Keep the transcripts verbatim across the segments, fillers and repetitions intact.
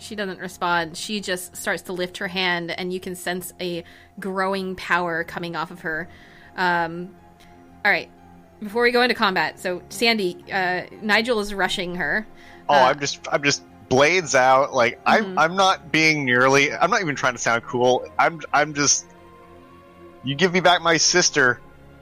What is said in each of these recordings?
She doesn't respond. She just starts to lift her hand, and you can sense a growing power coming off of her. Um, all right. Before we go into combat, so Sandy, uh, Nigel is rushing her. Oh, uh, I'm just, I'm just blades out. Like mm-hmm. I'm, I'm not being nearly. I'm not even trying to sound cool. I'm, I'm just. You give me back my sister.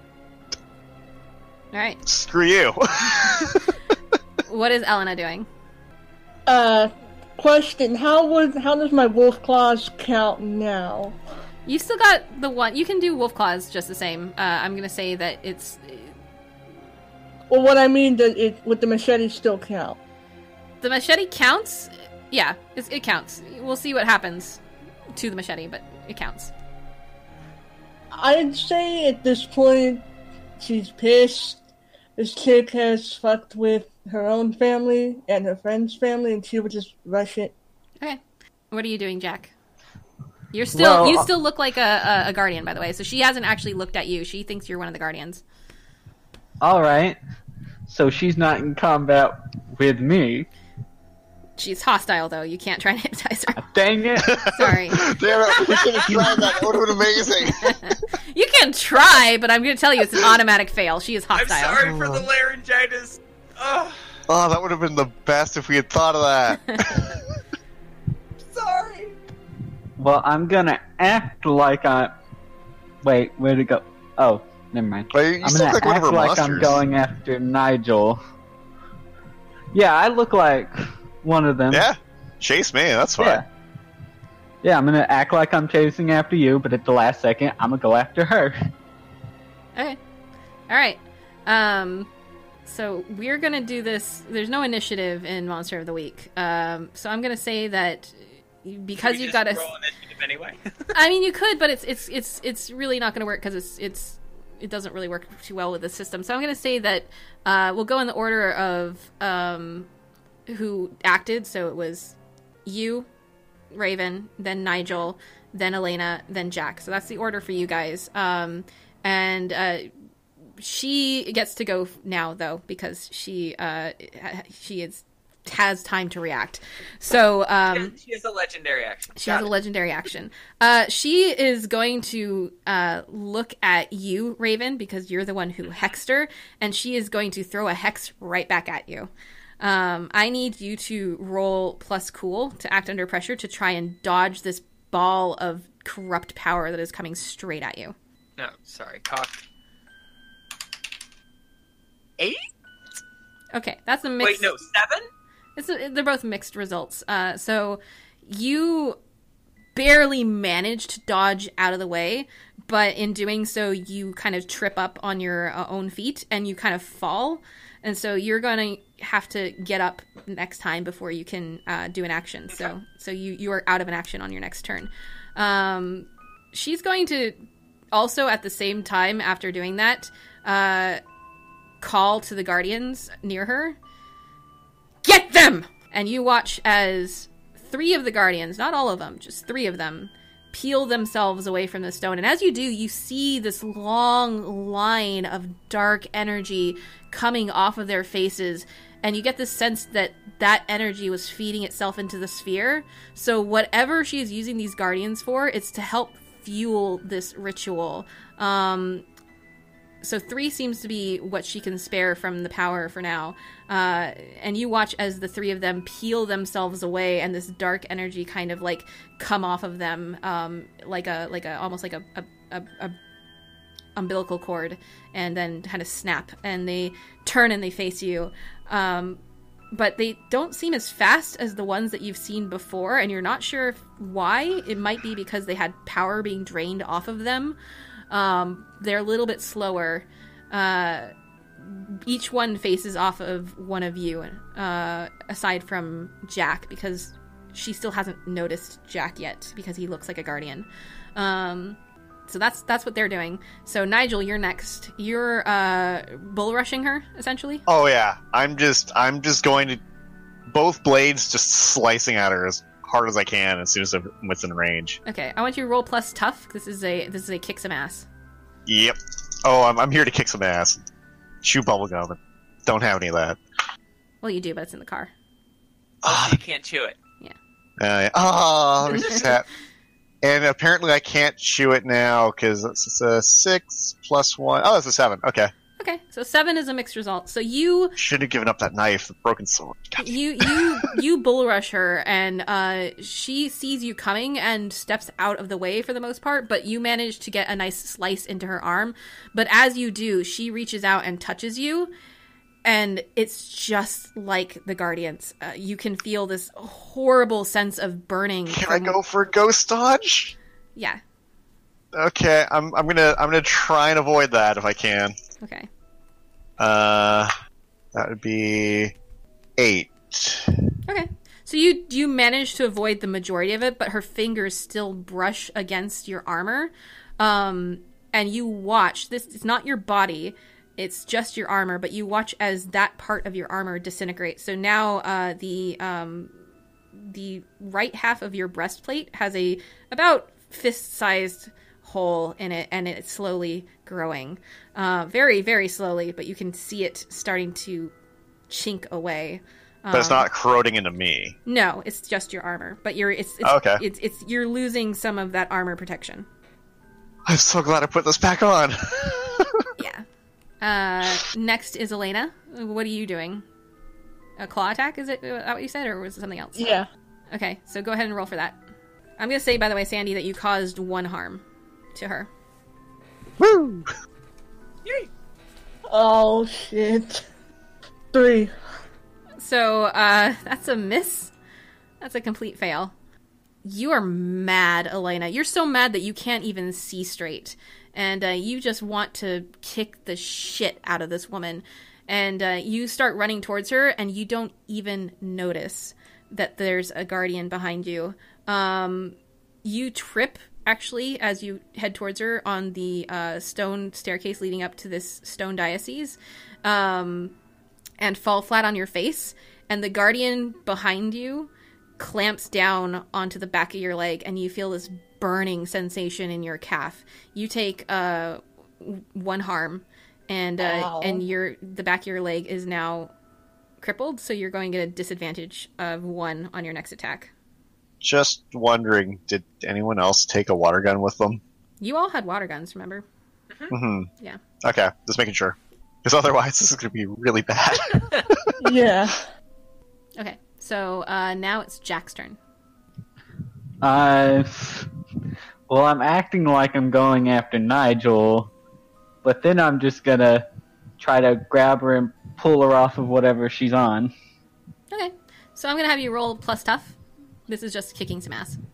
All right. Screw you. What is Elena doing? Uh, question: How would, how does my wolf claws count now? You still got the one. You can do wolf claws just the same. Uh, I'm gonna say that it's. Well, what I mean, does it would the machete still count? The machete counts. Yeah, it's, it counts. We'll see what happens to the machete, but it counts. I'd say at this point, she's pissed. This chick has fucked with her own family and her friend's family, and she would just rush it. Okay. What are you doing, Jack? You're still. Well, you still look like a, a, a guardian, by the way. So she hasn't actually looked at you. She thinks you're one of the guardians. All right. So she's not in combat with me. She's hostile, though. You can't try and hypnotize her. Dang it. Sorry. Damn it, we should have tried that. That would have been amazing. You can try, but I'm going to tell you it's an automatic fail. She is hostile. I'm sorry for the laryngitis. Oh, Oh, that would have been the best if we had thought of that. sorry. Well, I'm gonna act like I... Wait, where'd it go? Oh, never mind. Well, you I'm still gonna look like one act of our like monsters. I'm going after Nigel. Yeah, I look like one of them. Yeah, chase me. That's fine. Yeah. Yeah, I'm gonna act like I'm chasing after you, but at the last second, I'm gonna go after her. Okay. All right. Um, so we're going to do this. There's no initiative in Monster of the Week. Um, so I'm going to say that because you've got a... roll initiative anyway? I mean, you could, but it's it's it's it's really not going to work because it's it's it doesn't really work too well with the system. So I'm going to say that uh, we'll go in the order of um, who acted. So it was you, Raven, then Nigel, then Elena, then Jack. So that's the order for you guys. Um, and uh, she gets to go now, though, because she uh, she is has time to react. So um, she has a legendary action. She Got has it. a legendary action. Uh, she is going to uh, look at you, Raven, because you're the one who hexed her, and she is going to throw a hex right back at you. Um, I need you to roll plus cool to act under pressure to try and dodge this ball of corrupt power that is coming straight at you. No, sorry, cock. Eight? Okay, that's a mix. Wait, no, seven? It's a, they're both mixed results. Uh, so you barely manage to dodge out of the way, but in doing so, you kind of trip up on your uh, own feet and you kind of fall. And so you're going to have to get up next time before you can uh, do an action. Okay. So so you, you are out of an action on your next turn. Um, she's going to also, at the same time after doing that, uh, call to the guardians near her. Get them! And you watch as three of the guardians, not all of them, just three of them, peel themselves away from the stone. And as you do, you see this long line of dark energy coming off of their faces. And you get the sense that that energy was feeding itself into the sphere. So whatever she is using these guardians for, it's to help fuel this ritual. Um... So three seems to be what she can spare from the power for now. Uh, and you watch as the three of them peel themselves away and this dark energy kind of like come off of them um, like a like a almost like a, a, a, a umbilical cord and then kind of snap and they turn and they face you. Um, but they don't seem as fast as the ones that you've seen before, and you're not sure if, why. It might be because they had power being drained off of them. Um, they're a little bit slower. Uh, each one faces off of one of you, uh, aside from Jack, because she still hasn't noticed Jack yet, because he looks like a guardian. Um, so that's that's what they're doing. So Nigel, you're next. You're uh, bull rushing her, essentially? Oh yeah, I'm just I'm just going to both blades just slicing at her as hard as I can as soon as I'm within range. Okay, I want you to roll plus tough. This is a this is a kick some ass. Yep. Oh, I'm I'm here to kick some ass. Chew bubblegum. Don't have any of that. Well, you do, but it's in the car. Oh, you can't chew it. Yeah. Uh, oh, there's that. And apparently I can't chew it now because it's a six plus one. Oh, it's a seven. Okay. Okay, so seven is a mixed result. So you Should have given up that knife, the broken sword. God. you you you bull rush her, and uh, she sees you coming and steps out of the way for the most part. But you manage to get a nice slice into her arm. But as you do, she reaches out and touches you, and it's just like the Guardians. Uh, you can feel this horrible sense of burning. Can from- I go for a ghost dodge? Yeah. Okay, I'm I'm gonna I'm gonna try and avoid that if I can. Okay. Uh, that would be eight. Okay. So you you manage to avoid the majority of it, but her fingers still brush against your armor. Um, and you watch this. It's not your body. It's just your armor, but you watch as that part of your armor disintegrates. So now uh, the um, the right half of your breastplate has a about fist-sized hole in it, and it's slowly growing. Uh, very, very slowly, but you can see it starting to chink away. Um, But it's not corroding into me. No, it's just your armor. But you're it's it's, Okay. it's it's you're losing some of that armor protection. I'm so glad I put this back on. Yeah. Uh, next is Elena. What are you doing? A claw attack? Is it that what you said, or was it something else? Yeah. Okay, so go ahead and roll for that. I'm gonna say, by the way, Sandy, that you caused one harm to her. Woo! Yay! Oh shit. Three. So uh, that's a miss. That's a complete fail. You are mad, Elena. You're so mad that you can't even see straight. And uh, you just want to kick the shit out of this woman. And uh, you start running towards her, and you don't even notice that there's a guardian behind you. Um, you trip, actually, as you head towards her on the uh, stone staircase leading up to this stone diocese, um, and fall flat on your face. And the guardian behind you clamps down onto the back of your leg, and you feel this burning sensation in your calf. You take uh, one harm, and uh, Ow. and your the back of your leg is now crippled, so you're going to get a disadvantage of one on your next attack. Just wondering, did anyone else take a water gun with them? You all had water guns, remember? Mm-hmm. Yeah. Okay, just making sure. Because otherwise this is going to be really bad. Yeah. Okay, so uh, now it's Jack's turn. Uh, well, I'm acting like I'm going after Nigel, but then I'm just gonna try to grab her and pull her off of whatever she's on. Okay, so I'm going to have you roll plus tough. This is just kicking some ass.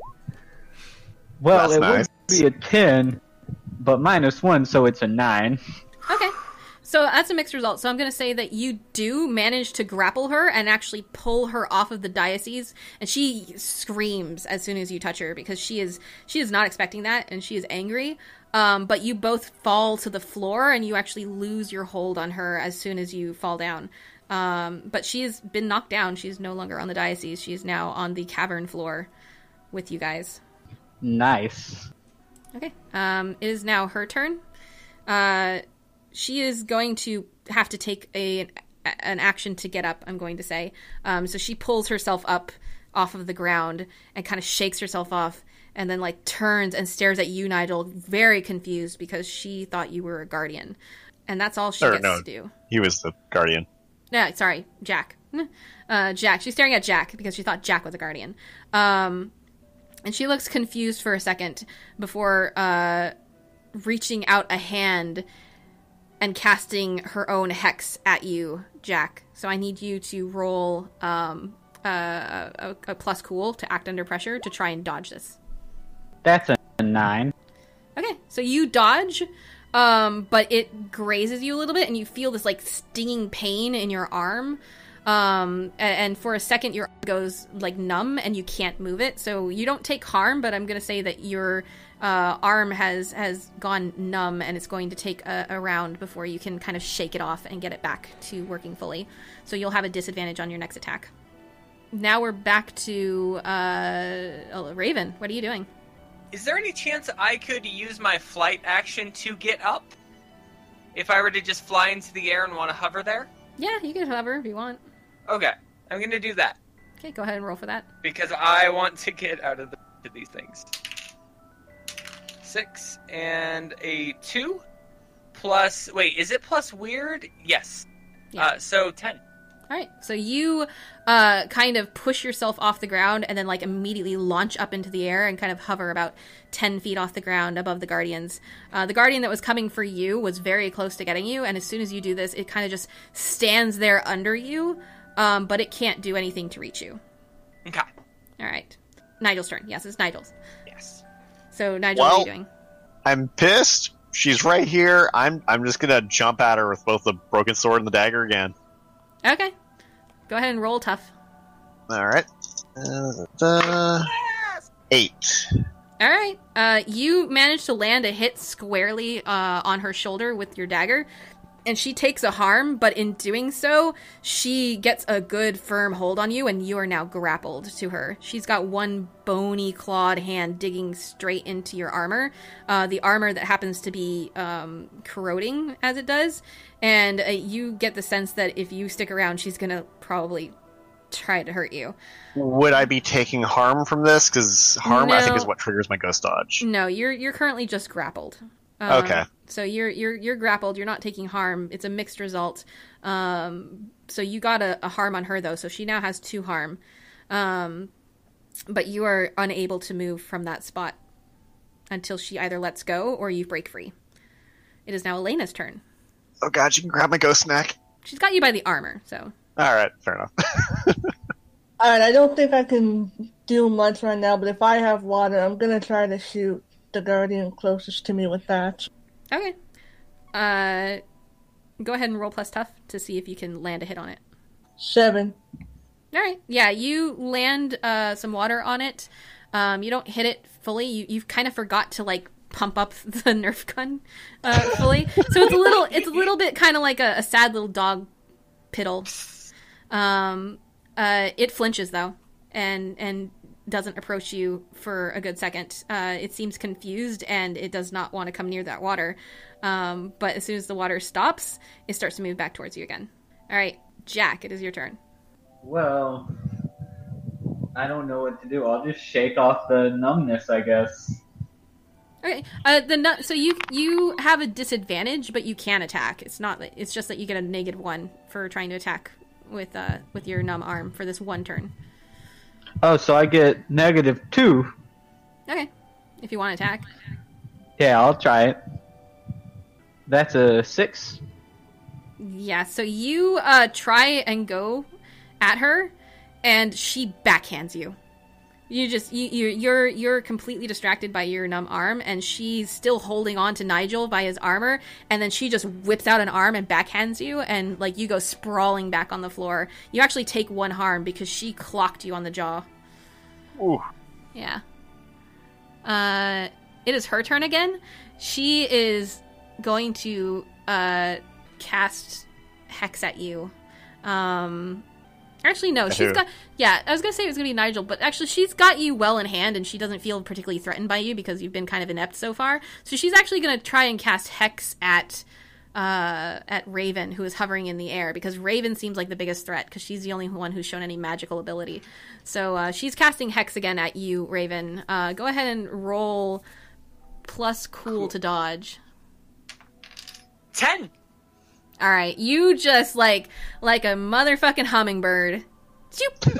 Well, That's it nice. would be a ten, but minus one, so it's a nine. Okay. So that's a mixed result. So I'm going to say that you do manage to grapple her and actually pull her off of the diocese, and she screams as soon as you touch her because she is she is not expecting that, and she is angry. Um, but you both fall to the floor, and you actually lose your hold on her as soon as you fall down. Um, but she has been knocked down. She's no longer on the diocese. She is now on the cavern floor with you guys. Nice. Okay. Um, it is now her turn. Uh, she is going to have to take a an action to get up, I'm going to say. Um, so she pulls herself up off of the ground and kind of shakes herself off, and then like turns and stares at you, Nigel, very confused because she thought you were a guardian. And that's all she Or, gets no. to do. He was the guardian. No, sorry, Jack. Uh, Jack. She's staring at Jack because she thought Jack was a guardian. Um, and she looks confused for a second before uh, reaching out a hand and casting her own hex at you, Jack. So I need you to roll um, uh, a, a plus cool to act under pressure to try and dodge this. That's a nine. Okay, so you dodge, um, but it grazes you a little bit, and you feel this like stinging pain in your arm. Um, a- and for a second, your arm goes like numb, and you can't move it. So you don't take harm, but I'm gonna say that your uh, arm has has gone numb, and it's going to take a, a round before you can kind of shake it off and get it back to working fully. So you'll have a disadvantage on your next attack. Now we're back to uh, oh, Raven. What are you doing? Is there any chance I could use my flight action to get up? If I were to just fly into the air and want to hover there? Yeah, you can hover if you want. Okay, I'm gonna do that. Okay, go ahead and roll for that. Because I want to get out of the, to these things. Six and a two plus. Wait, is it plus weird? Yes. Yeah. Uh, so ten. All right, so you uh, kind of push yourself off the ground and then like immediately launch up into the air and kind of hover about ten feet off the ground above the Guardians. Uh, the Guardian that was coming for you was very close to getting you, and as soon as you do this, it kind of just stands there under you, um, but it can't do anything to reach you. Okay. All right. Nigel's turn. Yes, it's Nigel's. Yes. So, Nigel, what are Well- you doing? I'm pissed. She's right here. I'm I'm just gonna jump at her with both the broken sword and the dagger again. Okay. Go ahead and roll tough. All right. Uh, uh, eight. All right. Uh, you manage to land a hit squarely uh, on her shoulder with your dagger, and she takes a harm, but in doing so, she gets a good firm hold on you, and you are now grappled to her. She's got one bony, clawed hand digging straight into your armor, uh, the armor that happens to be um, corroding as it does, and uh, you get the sense that if you stick around, she's going to probably try to hurt you. Would I be taking harm from this? Because harm, I think, No. is what triggers my ghost dodge. No, you're you're currently just grappled. Um, Okay. So you're you're you're grappled. You're not taking harm. It's a mixed result. Um, so you got a, a harm on her though. So she now has two harm. Um, but you are unable to move from that spot until she either lets go or you break free. It is now Elena's turn. Oh god, you can grab my ghost neck. She's got you by the armor. So All right, fair enough. Alright, I don't think I can do much right now, but if I have water, I'm gonna try to shoot the Guardian closest to me with that. okay. Uh, go ahead and roll plus tough to see if you can land a hit on it. Seven. All right. Yeah, you land uh, some water on it. Um, you don't hit it fully. You you kind of forgot to like pump up the Nerf gun uh, fully, so it's a little it's a little bit kind of like a, a sad little dog piddle. Um, uh, it flinches though, and and doesn't approach you for a good second. Uh, it seems confused and it does not want to come near that water. Um, but as soon as the water stops, it starts to move back towards you again. All right, Jack, it is your turn. Well, I don't know what to do. I'll just shake off the numbness, I guess. Okay. Uh, the nu- so you you have a disadvantage, but you can attack. It's not. It's just that you get a negative one for trying to attack with uh with your numb arm for this one turn. Oh, so I get negative two. Okay. If you want to attack. Yeah, I'll try it. That's a six. Yeah. So you uh try and go at her, and she backhands you. You just you, you you're you're completely distracted by your numb arm, and she's still holding on to Nigel by his armor, and then she just whips out an arm and backhands you, and like you go sprawling back on the floor. You actually take one harm because she clocked you on the jaw. Ooh. Yeah. Uh, it is her turn again. She is going to uh cast Hex at you. Um. Actually, no. At She's who? got. Yeah, I was gonna say it was gonna be Nigel, but actually, she's got you well in hand, and she doesn't feel particularly threatened by you because you've been kind of inept so far. So she's actually gonna try and cast Hex at, uh, at Raven, who is hovering in the air, because Raven seems like the biggest threat because she's the only one who's shown any magical ability. So uh, she's casting Hex again at you, Raven. Uh, go ahead and roll plus cool to dodge. Ten. All right, you just like like a motherfucking hummingbird. Zoop.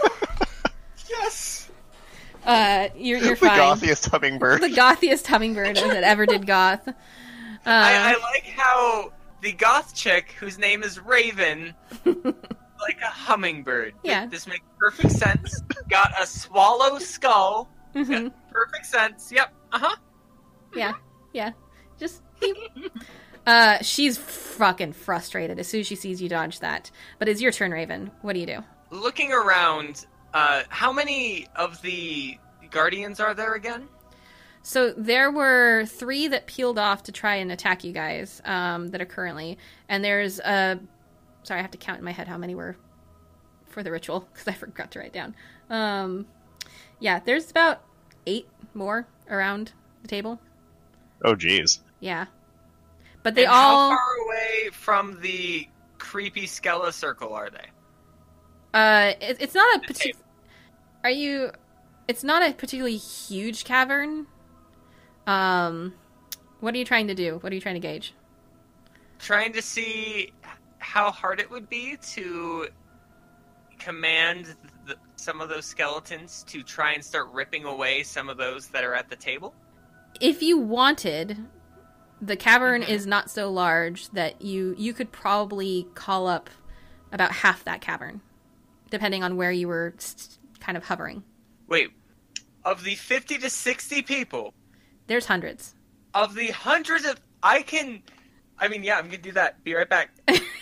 Yes. Uh, you're you're The fine. gothiest hummingbird. The gothiest hummingbird that ever did goth. Uh, I, I like how the goth chick, whose name is Raven, like a hummingbird. Yeah. This makes perfect sense. Got a swallow skull. mhm. Perfect sense. Yep. Uh huh. Yeah, yeah. Just. beep. Uh, she's fucking frustrated as soon as she sees you dodge that. But it's your turn, Raven. What do you do? Looking around, uh, how many of the guardians are there again? So there were three that peeled off to try and attack you guys um, that are currently. And there's a... Sorry, I have to count in my head how many were for the ritual, because I forgot to write down. Um, yeah, there's about eight more around the table. Oh, jeez. Yeah. But they And all... How far away from the creepy Skella circle are they? Uh, it, it's not a particular. Are you? It's not a particularly huge cavern. Um, what are you trying to do? What are you trying to gauge? Trying to see how hard it would be to command the, some of those skeletons to try and start ripping away some of those that are at the table. If you wanted, the cavern Mm-hmm. is not so large that you you could probably call up about half that cavern, depending on where you were s- kind of hovering. Wait, of the fifty to sixty people, There's hundreds. of the hundreds of... I can... I mean, yeah, I'm gonna do that. Be right back.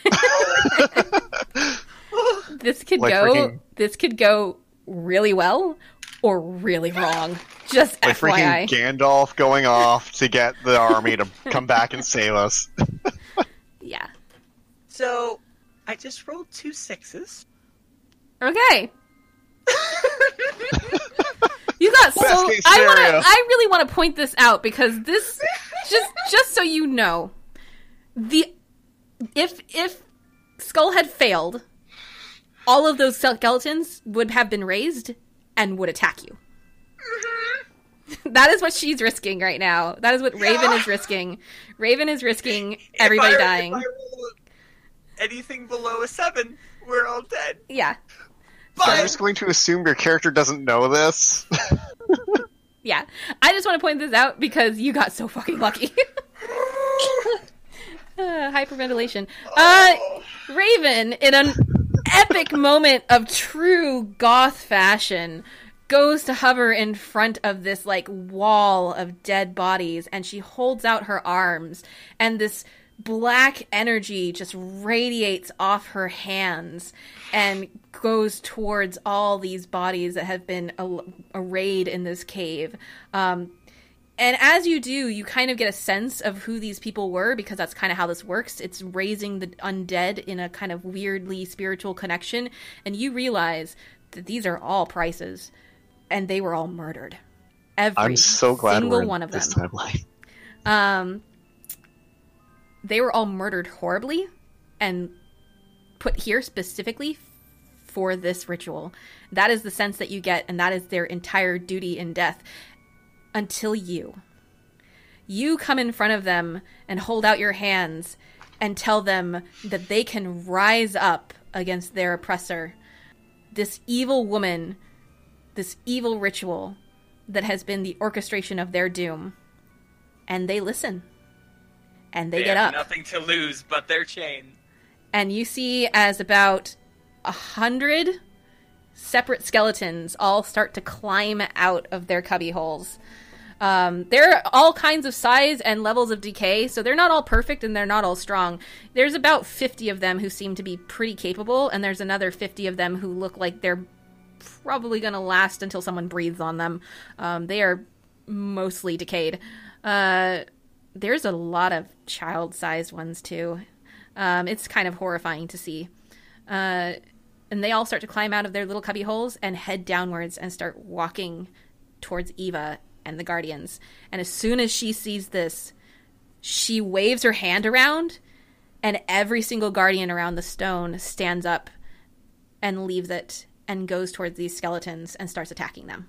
This could Like go. freaking- This could go really well or really wrong. Just Like F Y I. freaking Gandalf going off to get the army to come back and save us. Yeah. So, I just rolled two sixes. Okay. You got so. Best case I want to. scenario. I really want to point this out because this, just just so you know, the if if Skull had failed, all of those skeletons would have been raised and would attack you. That is what she's risking right now. That is what Raven Yeah. is risking. Raven is risking everybody If I- dying. If I roll anything below a seven, we're all dead. Yeah, So I'm But just going to assume your character doesn't know this. yeah. I just want to point this out because you got so fucking lucky. uh, hyperventilation. Uh, Raven, in an epic moment of true goth fashion, goes to hover in front of this like wall of dead bodies, and she holds out her arms, and this black energy just radiates off her hands and goes towards all these bodies that have been al- arrayed in this cave. Um, and as you do, you kind of get a sense of who these people were, because that's kind of how this works. It's raising the undead in a kind of weirdly spiritual connection, and you realize that these are all prices, and they were all murdered. Every I'm so glad single we're in one of them. this timeline. Um, they were all murdered horribly and put here specifically for this ritual. That is the sense that you get, and that is their entire duty in death. Until you. You come in front of them and hold out your hands and tell them that they can rise up against their oppressor. This evil woman, this evil ritual that has been the orchestration of their doom. And they listen. And they, they get have up. nothing to lose but their chain. And you see as about a hundred separate skeletons all start to climb out of their cubby holes. Um, they're all kinds of size and levels of decay, so they're not all perfect and they're not all strong. There's about fifty of them who seem to be pretty capable, and there's another fifty of them who look like they're probably going to last until someone breathes on them. Um, they are mostly decayed. Uh, there's a lot of child-sized ones, too. Um, it's kind of horrifying to see. Uh, and they all start to climb out of their little cubby holes and head downwards and start walking towards Eva and the Guardians. And as soon as she sees this, she waves her hand around, and every single Guardian around the stone stands up and leaves it and goes towards these skeletons and starts attacking them.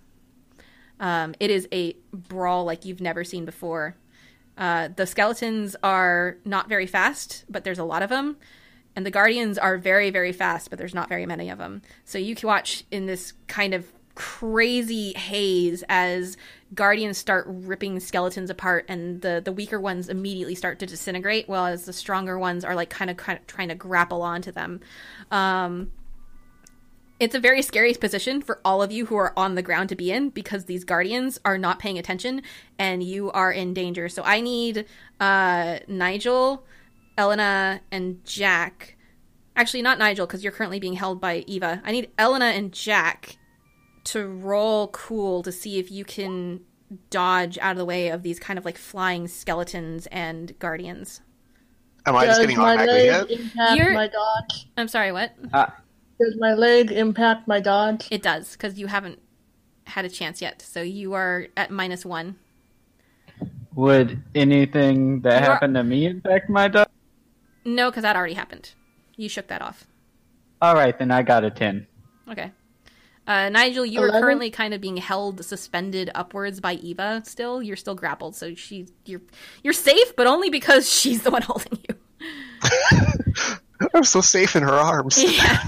Um, it is a brawl like you've never seen before. Uh, the skeletons are not very fast, but there's a lot of them. And the Guardians are very, very fast, but there's not very many of them. So you can watch in this kind of crazy haze as Guardians start ripping skeletons apart, and the, the weaker ones immediately start to disintegrate, while as the stronger ones are like kind of, kind of trying to grapple onto them. Um, it's a very scary position for all of you who are on the ground to be in, because these Guardians are not paying attention and you are in danger. So I need uh, Nigel, Elena, and Jack. Actually, not Nigel, because you're currently being held by Eva. I need Elena and Jack to roll cool to see if you can dodge out of the way of these kind of like flying skeletons and Guardians. Am I just Does getting my automatically leg hit? impact You're- my dodge? I'm sorry, what? Uh, Does my leg impact my dodge? It does, because you haven't had a chance yet. So you are at minus one. would anything that You are- happened to me impact my dog? No, because that already happened. You shook that off. All right, then I got a ten. Okay. Uh, Nigel, you are eleven? currently kind of being held suspended upwards by Eva. Still, you're still grappled, so she you're you're safe, but only because she's the one holding you. I'm so safe in her arms. Yeah.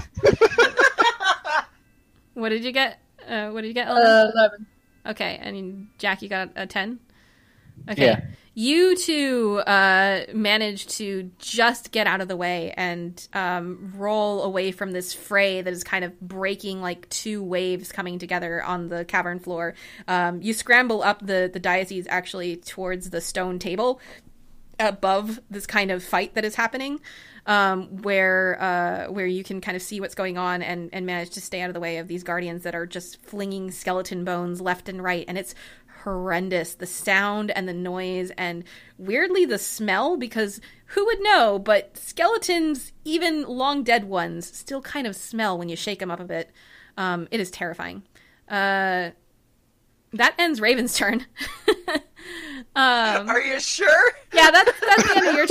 What did you get? Uh, what did you get? Ellen? Uh, eleven. Okay, and Jack, you got a ten? Okay. Yeah. You two uh, managed to just get out of the way and um, roll away from this fray that is kind of breaking like two waves coming together on the cavern floor. Um, you scramble up the, the diocese actually towards the stone table above this kind of fight that is happening, um, where uh, where you can kind of see what's going on and, and manage to stay out of the way of these guardians that are just flinging skeleton bones left and right. And it's horrendous, the sound and the noise and weirdly the smell, because who would know, but skeletons, even long dead ones, still kind of smell when you shake them up a bit. Um, it is terrifying. Uh, that ends Raven's turn. um, Are you sure? yeah, that's that's the end of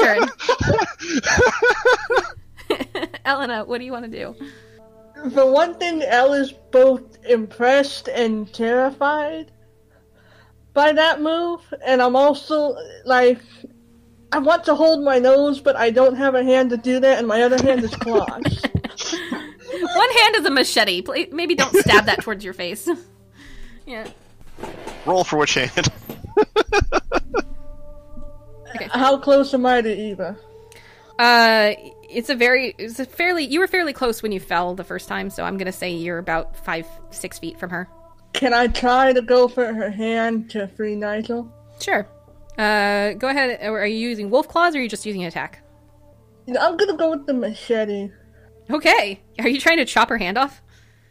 your turn. Elena, what do you want to do? For one thing, Elle is both impressed and terrified by that move, and I'm also, like, I want to hold my nose, but I don't have a hand to do that, and my other hand is claws. One hand is a machete. Pl- Maybe don't stab that towards your face. Yeah. Roll for which hand? How close am I to Eva? Uh, it's a very, it's a fairly, you were fairly close when you fell the first time, so I'm gonna say you're about five, six feet from her. Can I try to go for her hand to free Nigel? Sure. Uh, go ahead. Are you using wolf claws or are you just using an attack? You know, I'm gonna go with the machete. Okay. Are you trying to chop her hand off?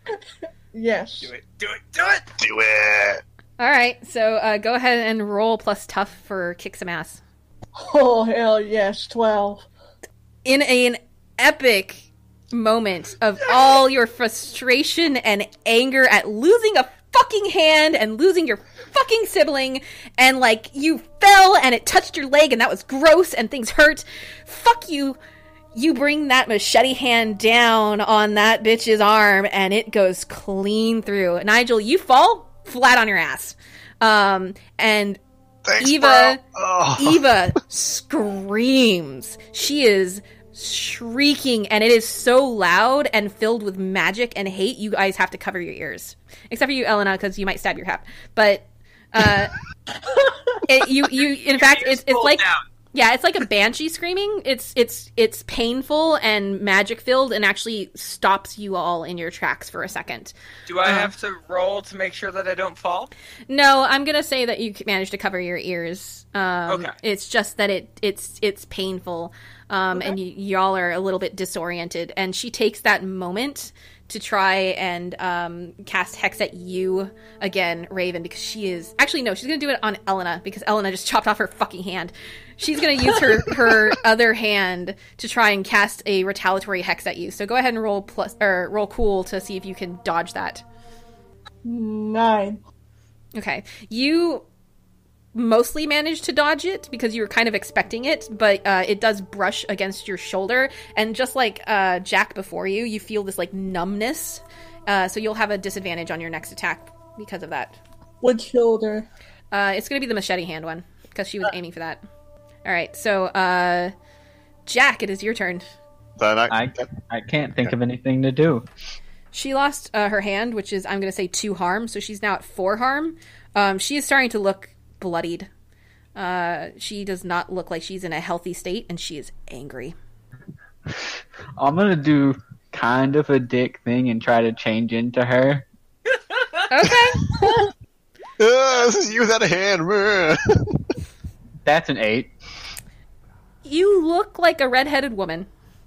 Yes. Do it, do it, do it! Do it! All right. So uh, go ahead and roll plus tough for kick some ass. Oh, hell yes, twelve. In a, an epic moment of all your frustration and anger at losing a fucking hand and losing your fucking sibling, and like you fell and it touched your leg and that was gross and things hurt. Fuck you. You bring that machete hand down on that bitch's arm and it goes clean through. Nigel, you fall flat on your ass. Um, and Thanks, Eva, bro. Oh. Eva screams. She is shrieking, and it is so loud and filled with magic and hate. You guys have to cover your ears, except for you, Elena, because you might stab your cap. But uh, it, you, you, in fact, it's it's like Down. yeah, it's like a banshee screaming. It's it's it's painful and magic filled, and actually stops you all in your tracks for a second. Do I Uh, have to roll to make sure that I don't fall? No, I'm gonna say that you managed to cover your ears. Um, Okay. It's just that it it's it's painful, um, and y- y'all are a little bit disoriented. And she takes that moment to try and um, cast Hex at you again, Raven, because she is actually no, she's gonna do it on Elena because Elena just chopped off her fucking hand. She's gonna use her her other hand to try and cast a retaliatory Hex at you. So go ahead and roll plus or roll cool to see if you can dodge that. Nine. Okay. You mostly managed to dodge it because you were kind of expecting it, but uh, it does brush against your shoulder. And just like uh, Jack before you, you feel this like numbness. Uh, so you'll have a disadvantage on your next attack because of that. Which shoulder? Uh, it's going to be the machete hand one because she was aiming for that. All right. So, uh, Jack, it is your turn. Then I, I, I can't think of anything to do. She lost uh, her hand, which is, I'm going to say, two harm. So she's now at four harm. Um, she is starting to look bloodied. Uh, she does not look like she's in a healthy state, and she is angry. I'm gonna do kind of a dick thing and try to change into her. Okay. Uh, this is you without a hand. Meh. That's an eight. You look like a redheaded woman.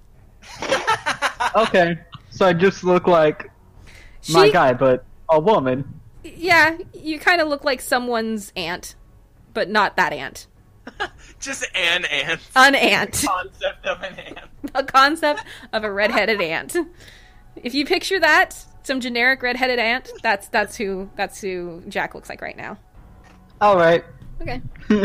Okay, so I just look like She, my guy, but a woman. Yeah, you kind of look like someone's aunt, but not that aunt. Just an ant. An aunt. Concept of an ant. A concept of a redheaded aunt. If you picture that, some generic redheaded aunt, that's that's who that's who Jack looks like right now. All right. Okay. uh,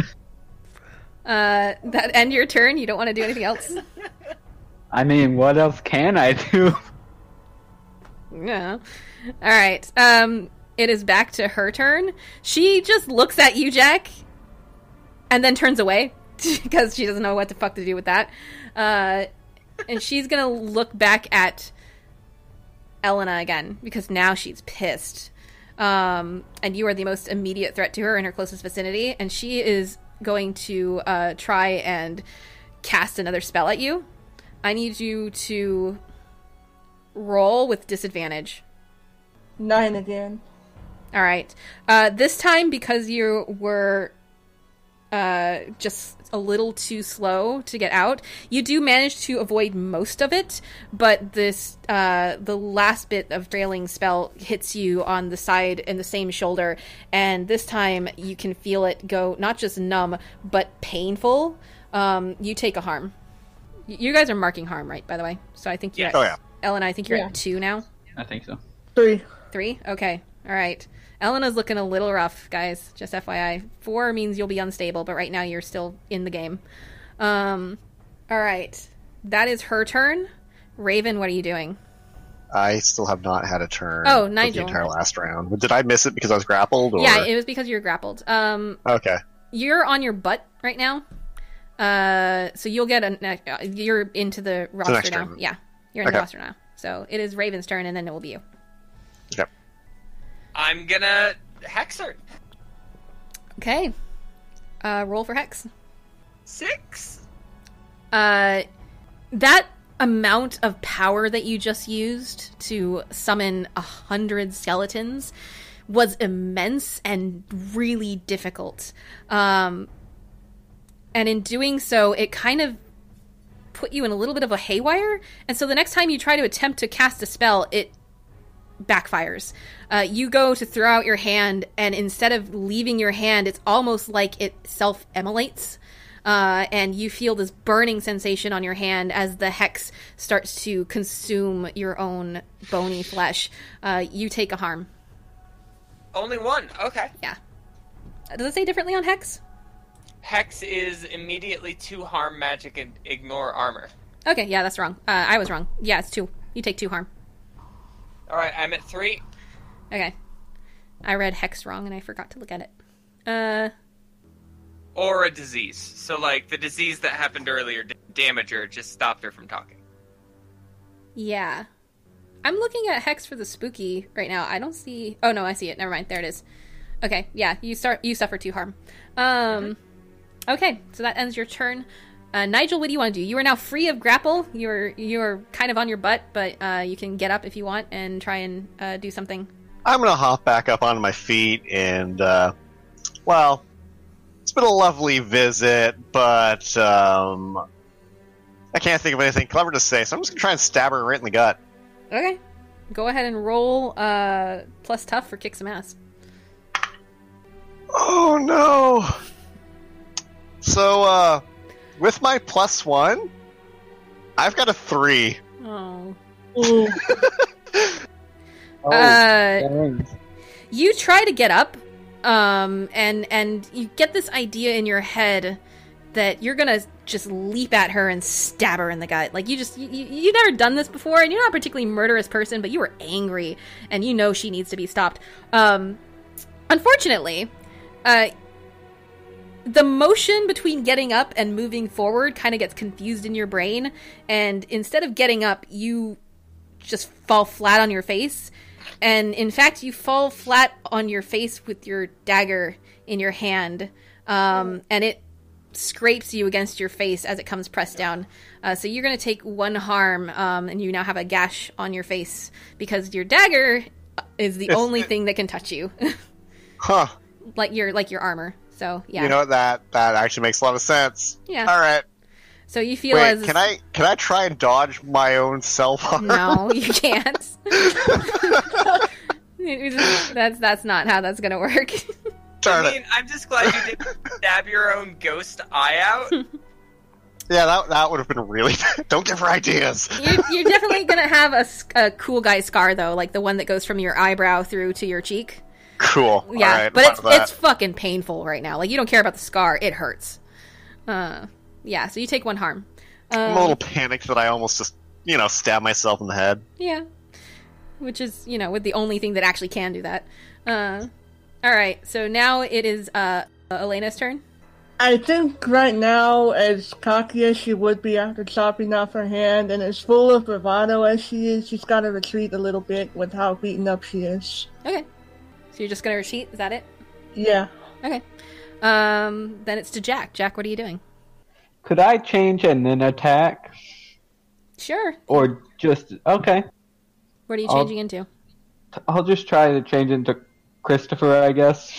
that end your turn. You don't want to do anything else. I mean, what else can I do? Yeah. All right. Um, it is back to her turn. She just looks at you, Jack, and then turns away because she doesn't know what the fuck to do with that. Uh, and she's gonna look back at Elena again because now she's pissed. Um, and you are the most immediate threat to her in her closest vicinity, and she is going to uh, try and cast another spell at you. I need you to roll with disadvantage. Nine again. All right. Uh, this time, because you were uh, just a little too slow to get out, you do manage to avoid most of it, but this uh, the last bit of Drailing spell hits you on the side and the same shoulder, and this time you can feel it go not just numb, but painful. Um, you take a harm. Y- You guys are marking harm, right, by the way? So I think you're Yeah. at, Oh, yeah. Ellen, I think you're Yeah. at two now. I think so. Three. Three? Okay. All right. Elena's looking a little rough, guys. Just F Y I. Four means you'll be unstable, but right now you're still in the game. Um, all right. That is her turn. Raven, what are you doing? I still have not had a turn. Oh, for Nigel. the entire last round. Did I miss it because I was grappled? Or... Yeah, it was because you're grappled. Um, Okay. you're on your butt right now. Uh, so you'll get a. Uh, you're into the roster next now. turn. Yeah, you're in the Okay. roster now. So it is Raven's turn, and then it will be you. Okay. I'm gonna hex her. Okay. Uh, roll for Hex. Six. Uh, that amount of power that you just used to summon a hundred skeletons was immense and really difficult. Um, and in doing so, it kind of put you in a little bit of a haywire. And so the next time you try to attempt to cast a spell, it backfires. Uh, you go to throw out your hand, and instead of leaving your hand, it's almost like it self-immolates. Uh, and you feel this burning sensation on your hand as the hex starts to consume your own bony flesh. Uh, you take a harm. Only one. Okay. Yeah. Does it say differently on hex? Hex is immediately two harm magic and ignore armor. Okay, yeah, that's wrong. Uh, I was wrong. Yeah, it's two. You take two harm. All right, I'm at three. Okay. I read hex wrong and I forgot to look at it. Uh, Or a disease. So, like, the disease that happened earlier, d- damage her, just stopped her from talking. yeah. I'm looking at hex for the spooky right now. I don't see... Oh, no, I see it. Never mind. There it is. Okay, yeah, you start. You suffer two harm. Um, okay, so that ends your turn. Uh, Nigel, what do you want to do? You are now free of grapple. You're you're kind of on your butt, but uh, you can get up if you want and try and uh, do something. I'm gonna hop back up onto my feet and, uh, well, it's been a lovely visit, but um, I can't think of anything clever to say, so I'm just gonna try and stab her right in the gut. Okay, go ahead and roll uh, plus tough for kick some ass. Oh no! So, uh, with my plus one, I've got a three. Oh. Ooh. Oh, Uh, dang. you try to get up, um, and and you get this idea in your head that you're gonna just leap at her and stab her in the gut. Like you just you, you you've never done this before, and you're not a particularly murderous person, but you were angry, and you know she needs to be stopped. Um, unfortunately, uh. The motion between getting up and moving forward kind of gets confused in your brain, and instead of getting up, you just fall flat on your face. And in fact, you fall flat on your face with your dagger in your hand, um, and it scrapes you against your face as it comes pressed down. Uh, so you're going to take one harm, um, and you now have a gash on your face because your dagger is the only thing that can touch you, Huh. like your like your armor. So yeah, You know what? That that actually makes a lot of sense. yeah. All right. So you feel Wait, as can I can I try and dodge my own self harm? No, you can't. that's that's not how that's gonna work. Darn I it. mean, I'm just glad you didn't stab your own ghost eye out. Yeah, that that would have been really. Don't give her ideas. You're, you're definitely gonna have a, s- a cool guy scar though, like the one that goes from your eyebrow through to your cheek. Cool. Yeah, All right, but fine it's with that. it's fucking painful right now. Like you don't care about the scar; it hurts. Uh, yeah. So you take one harm. Um, I'm a little panicked that I almost just you know stab myself in the head. Yeah. which is, you know, with the only thing that actually can do that. Uh, all right, so now it is uh, Elena's turn. I think right now, as cocky as she would be after chopping off her hand, and as full of bravado as she is, she's got to retreat a little bit with how beaten up she is. Okay. So you're just going to retreat? Is that it? Yeah. Okay. Um, then it's to Jack. Jack, what are you doing? Could I change and then attack? Sure. Or just... Okay. What are you I'll- changing into? I'll just try to change into Christopher, I guess.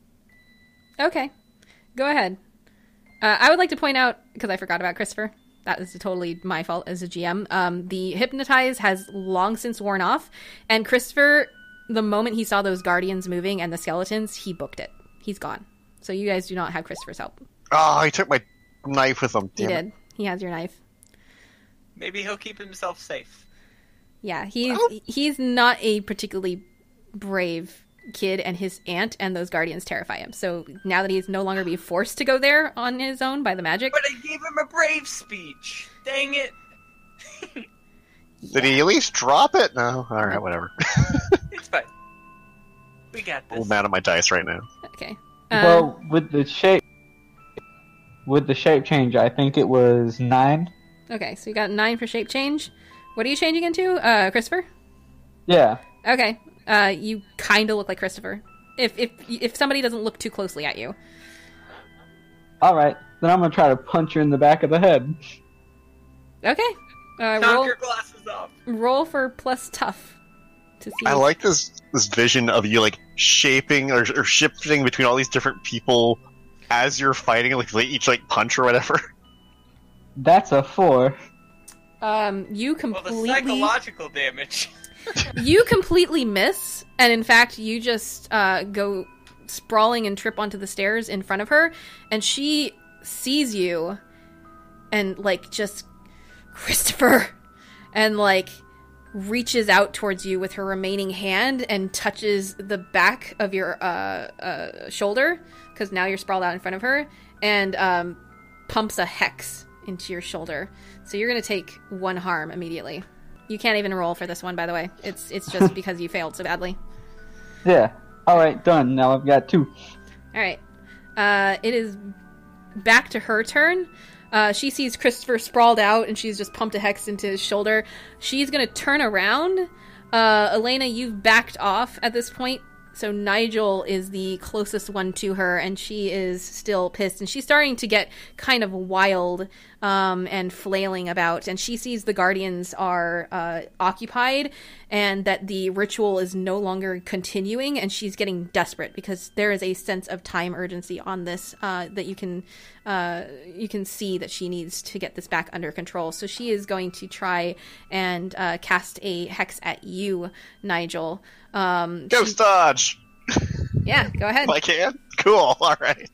Okay. Go ahead. Uh, I would like to point out, because I forgot about Christopher, that is totally my fault as a G M, um, the Hypnotize has long since worn off, and Christopher, the moment he saw those guardians moving and the skeletons, he booked it. He's gone. So you guys do not have Christopher's help. Oh, he took my knife with him. He Damn it. did. He has your knife. Maybe he'll keep himself safe. Yeah, he's Oh. he's not a particularly brave kid, and his aunt and those guardians terrify him. So now that he's no longer being forced to go there on his own by the magic, But I gave him a brave speech. Dang it. Did he at least drop it? No. All right, whatever. It's fine. We got I'm this. mad at my dice right now. okay. Um, Well, with the shape... With the shape change, I think it was nine. okay, so you got nine for shape change. What are you changing into, uh, Christopher? Yeah. Okay, uh, you kind of look like Christopher. If if if somebody doesn't look too closely at you. Alright, then I'm gonna try to punch her in the back of the head. Okay. Uh, Knock roll your glasses off. roll for plus tough to see. I like this this vision of you like shaping or, or shifting between all these different people as you're fighting, like they each like punch or whatever. That's a four. Um, you Well, the completely psychological damage. you completely miss, and in fact, you just uh, go sprawling and trip onto the stairs in front of her, and she sees you, and like just Christopher, and like reaches out towards you with her remaining hand and touches the back of your uh, uh, shoulder, because now you're sprawled out in front of her, and um, pumps a hex into your shoulder. So you're going to take one harm immediately. You can't even roll for this one, by the way. It's it's just because you failed so badly. Yeah. Alright, done. Now I've got two. All right. Uh, it is back to her turn. Uh, she sees Christopher sprawled out, and she's just pumped a hex into his shoulder. She's going to turn around. Uh, Elena, you've backed off at this point. So Nigel is the closest one to her, and she is still pissed. And she's starting to get kind of wild um, and flailing about. And she sees the Guardians are uh, occupied and that the ritual is no longer continuing. And she's getting desperate because there is a sense of time urgency on this uh, that you can uh, you can see that she needs to get this back under control. So she is going to try and uh, cast a hex at you, Nigel. Um, Ghost she- dodge. yeah, go ahead. If I can. Cool. All right.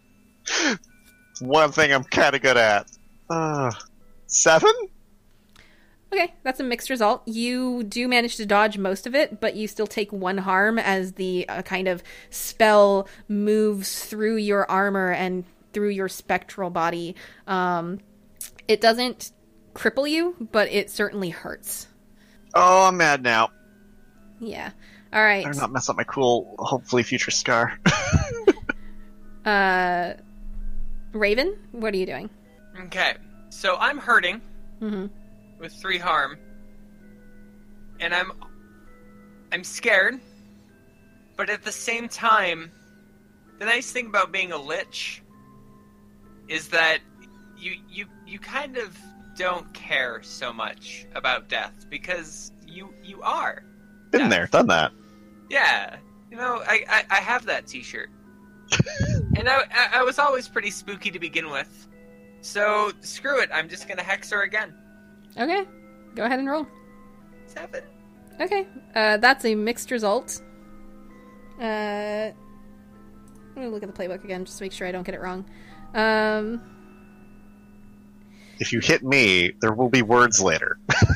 One thing I'm kind of good at. Uh, seven. Okay, that's a mixed result. You do manage to dodge most of it, but you still take one harm as the uh, kind of spell moves through your armor and through your spectral body. Um, it doesn't cripple you, but it certainly hurts. Oh, I'm mad now. Yeah. All right. Better not mess up my cool, hopefully future scar. Uh, Raven, what are you doing? Okay, so I'm hurting Mm-hmm. with three harm, and I'm I'm scared, but at the same time, the nice thing about being a lich is that you you you kind of don't care so much about death because you you are. Been Yeah. there, done that. Yeah, you know, I, I, I have that T-shirt, and I, I I was always pretty spooky to begin with, so screw it. I'm just gonna hex her again. Okay, go ahead and roll. Seven. Okay, uh, that's a mixed result. Uh, let me look at the playbook again just to make sure I don't get it wrong. Um, If you hit me, there will be words later.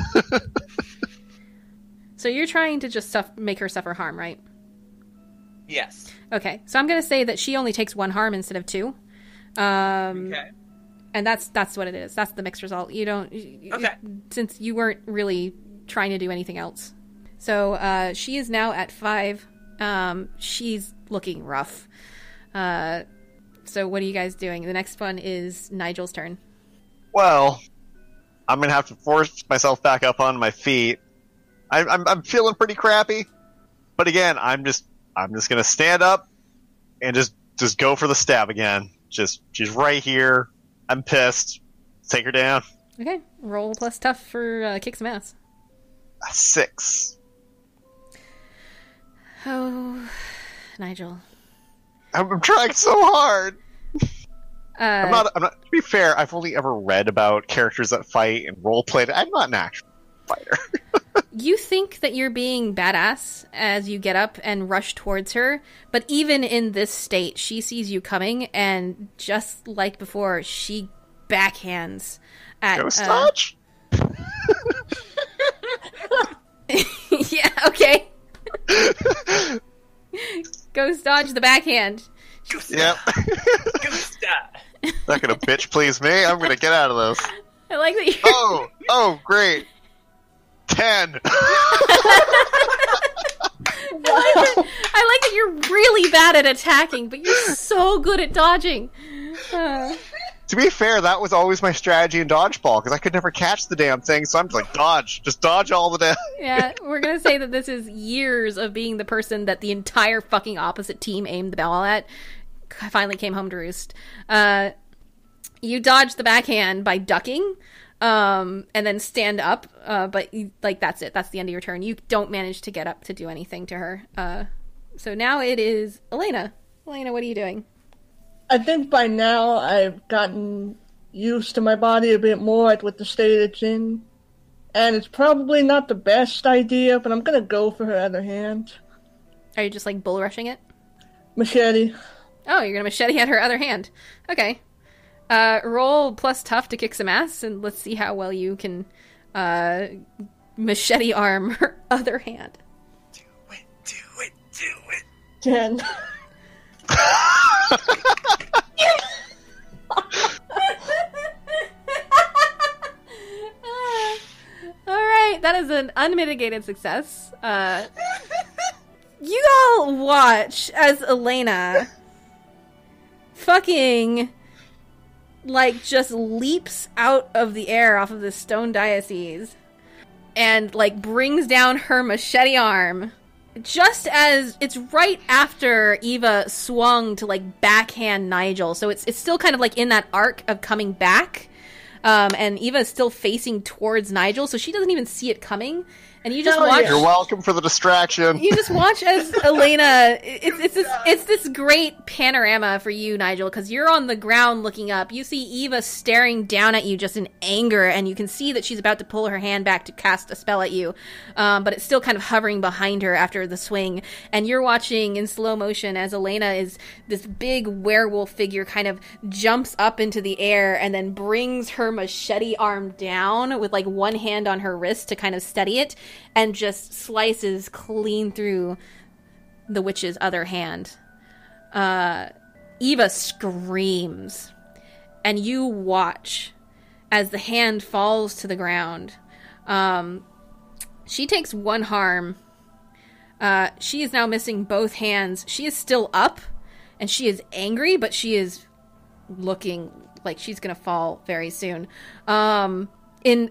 so you're trying to just suff- make her suffer harm, right? Yes. Okay, so I'm going to say that she only takes one harm instead of two. Um, Okay. And that's that's what it is. That's the mixed result. You don't... you- Okay. Since you weren't really trying to do anything else. So uh, she is now at five. Um, she's looking rough. Uh, so what are you guys doing? The next one is Nigel's turn. Well, I'm gonna have to force myself back up on my feet. I, I'm I'm feeling pretty crappy, but again, I'm just I'm just gonna stand up and just just go for the stab again. Just she's right here. I'm pissed. Take her down. Okay, roll plus tough for uh, kick some ass. Six. Oh, Nigel. I'm, I'm trying so hard. Uh, I'm not. I'm not. To be fair, I've only ever read about characters that fight and role play. I'm not an actual fighter. You think that you're being badass as you get up and rush towards her, but even in this state, she sees you coming, and just like before, she backhands at. Ghost uh, dodge. Yeah. Okay. Ghost dodge the backhand. Yep. Gusta. Not gonna bitch please me. I'm gonna get out of this. I like that you're. Oh, oh, great. Ten. I, like that, I like that you're really bad at attacking, but you're so good at dodging. Uh, To be fair, that was always my strategy in dodgeball because I could never catch the damn thing. So I'm just like dodge, just dodge all the damn. yeah, we're gonna say that this is years of being the person that the entire fucking opposite team aimed the ball at. Finally came home to roost. Uh, you dodge the backhand by ducking, um, and then stand up. Uh, but you, like that's it. That's the end of your turn. You don't manage to get up to do anything to her. Uh, so now it is Elena. Elena, what are you doing? I think by now I've gotten used to my body a bit more like with the state it's in. And it's probably not the best idea, but I'm gonna go for her other hand. Are you just like bull rushing it? Machete. Oh, you're gonna machete at her other hand. Okay. Uh, roll plus tough to kick some ass, and let's see how well you can uh, machete arm her other hand. Do it, do it, do it. Ten. Alright, that is an unmitigated success. Uh, you all watch as Elena fucking like just leaps out of the air off of the stone diocese and like brings down her machete arm just as it's right after Eva swung to like backhand Nigel. So it's it's still kind of like in that arc of coming back. Um, and Eva is still facing towards Nigel, so she doesn't even see it coming. And you just Hell watch. yeah. You're welcome for the distraction. You just watch as Elena. It's it's this it's this great panorama for you, Nigel, because you're on the ground looking up. You see Eva staring down at you just in anger, and you can see that she's about to pull her hand back to cast a spell at you, um, but it's still kind of hovering behind her after the swing. And you're watching in slow motion as Elena is this big werewolf figure, kind of jumps up into the air and then brings her machete arm down with like one hand on her wrist to kind of steady it. And just slices clean through the witch's other hand. Uh, Eva screams, and you watch as the hand falls to the ground. Um, she takes one harm. Uh, she is now missing both hands. She is still up, and she is angry, but she is looking like she's gonna fall very soon. Um, in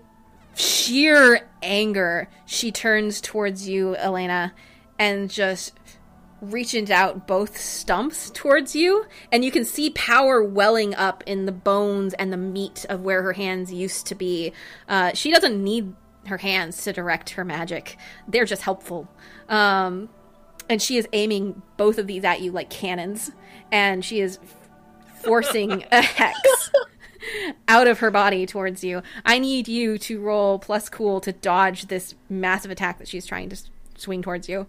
sheer anger, she turns towards you, Elena, and just reaches out both stumps towards you, and you can see power welling up in the bones and the meat of where her hands used to be. Uh, she doesn't need her hands to direct her magic. They're just helpful. Um, and she is aiming both of these at you like cannons, and she is forcing a hex out of her body towards you. I need you to roll plus cool to dodge this massive attack that she's trying to s- swing towards you.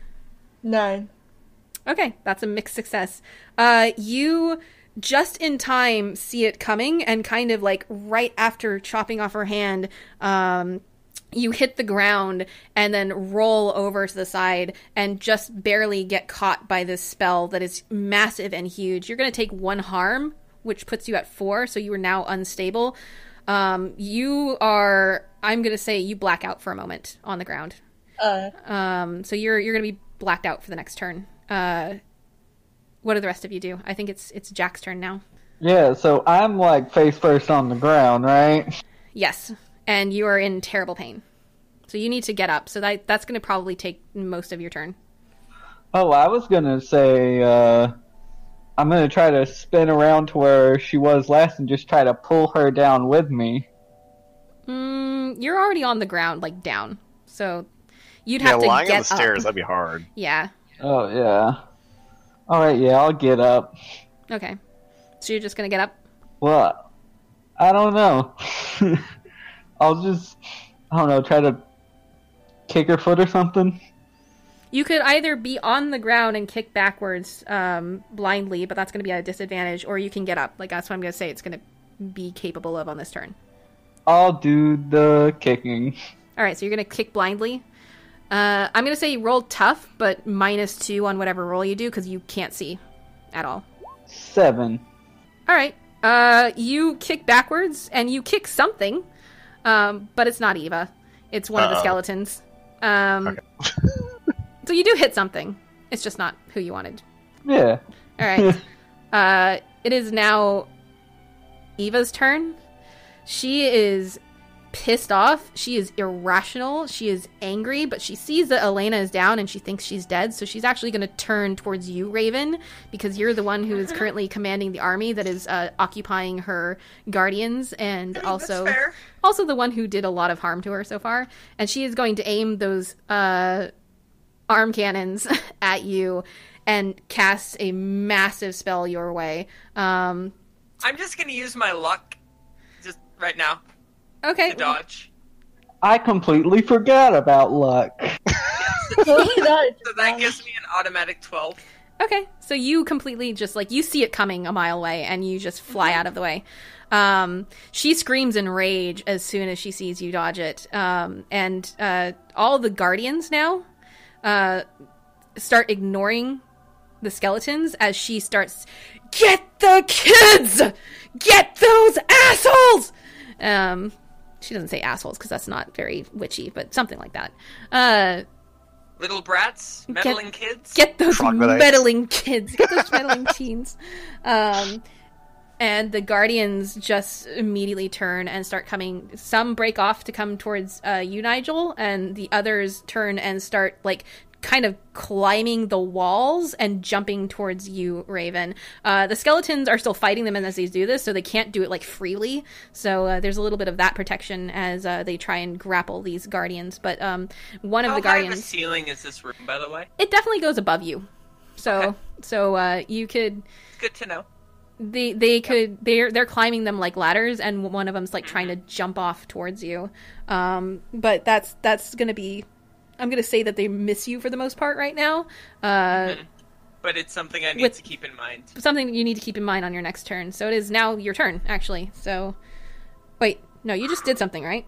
Nine. Okay, that's a mixed success. Uh, you just in time see it coming, and kind of like right after chopping off her hand, um, you hit the ground and then roll over to the side and just barely get caught by this spell that is massive and huge. You're going to take one harm, which puts you at four, so you are now unstable. Um, you are, I'm going to say you black out for a moment on the ground. Uh, Um, so you're you're gonna be blacked out for the next turn. Uh, what do the rest of you do? I think it's it's Jack's turn now. Yeah, so I'm like face first on the ground, right? Yes, and you are in terrible pain. So you need to get up. So that that's gonna probably take most of your turn. Oh, I was gonna say, uh, I'm gonna try to spin around to where she was last and just try to pull her down with me. Mm, you're already on the ground, like down. So you'd Yeah, have to lying get on the stairs, up. that'd be hard. Yeah. Oh, yeah. Alright, yeah, I'll get up. Okay. So you're just gonna get up? Well, I don't know. I'll just, I don't know, try to kick her foot or something. You could either be on the ground and kick backwards um, blindly, but that's going to be at a disadvantage, or you can get up. Like, that's what I'm going to say it's going to be capable of on this turn. I'll do the kicking. All right, so you're going to kick blindly. Uh, I'm going to say you roll tough, but minus two on whatever roll you do, because you can't see at all. Seven. All right. Uh, you kick backwards, and you kick something, um, but it's not Eva. It's one of the Uh-oh. skeletons. Um, Okay. So you do hit something. It's just not who you wanted. Yeah. All right. uh, it is now Eva's turn. She is pissed off. She is irrational. She is angry, but she sees that Elena is down and she thinks she's dead. So she's actually going to turn towards you, Raven, because you're the one who is currently commanding the army that is uh, occupying her guardians, and also That's fair. also the one who did a lot of harm to her so far. And she is going to aim those uh, arm cannons at you and cast a massive spell your way. Um, I'm just gonna use my luck, just right now, okay. to dodge. I completely forgot about luck. so did I. So that gives me an automatic twelve. Okay, so you completely just, like, you see it coming a mile away, and you just fly out of the way. Um, she screams in rage as soon as she sees you dodge it. Um, and uh, all the guardians now uh, start ignoring the skeletons as she starts, "Get the kids! Get those assholes!" Um, she doesn't say assholes, because that's not very witchy, but something like that. Uh... Little brats, meddling kids. Get those Troglodytes. meddling kids. Get those meddling teens. Um, and the guardians just immediately turn and start coming. Some break off to come towards uh, you, Nigel, and the others turn and start, like, kind of climbing the walls and jumping towards you, Raven. Uh, the skeletons are still fighting them as they do this, so they can't do it, like, freely. So uh, there's a little bit of that protection as uh, they try and grapple these guardians. But um, one of How the high of a guardians... ceiling is this room, by the way? It definitely goes above you. So Okay. so uh, you could It's good to know. they they could they're they're climbing them like ladders, and one of them's like trying to jump off towards you. Um, but that's that's gonna be I'm gonna say that they miss you for the most part right now. Uh, But it's something I need With- to keep in mind. something you need to keep in mind on your next turn. So it is now your turn, actually. So wait, no, you just did something, right?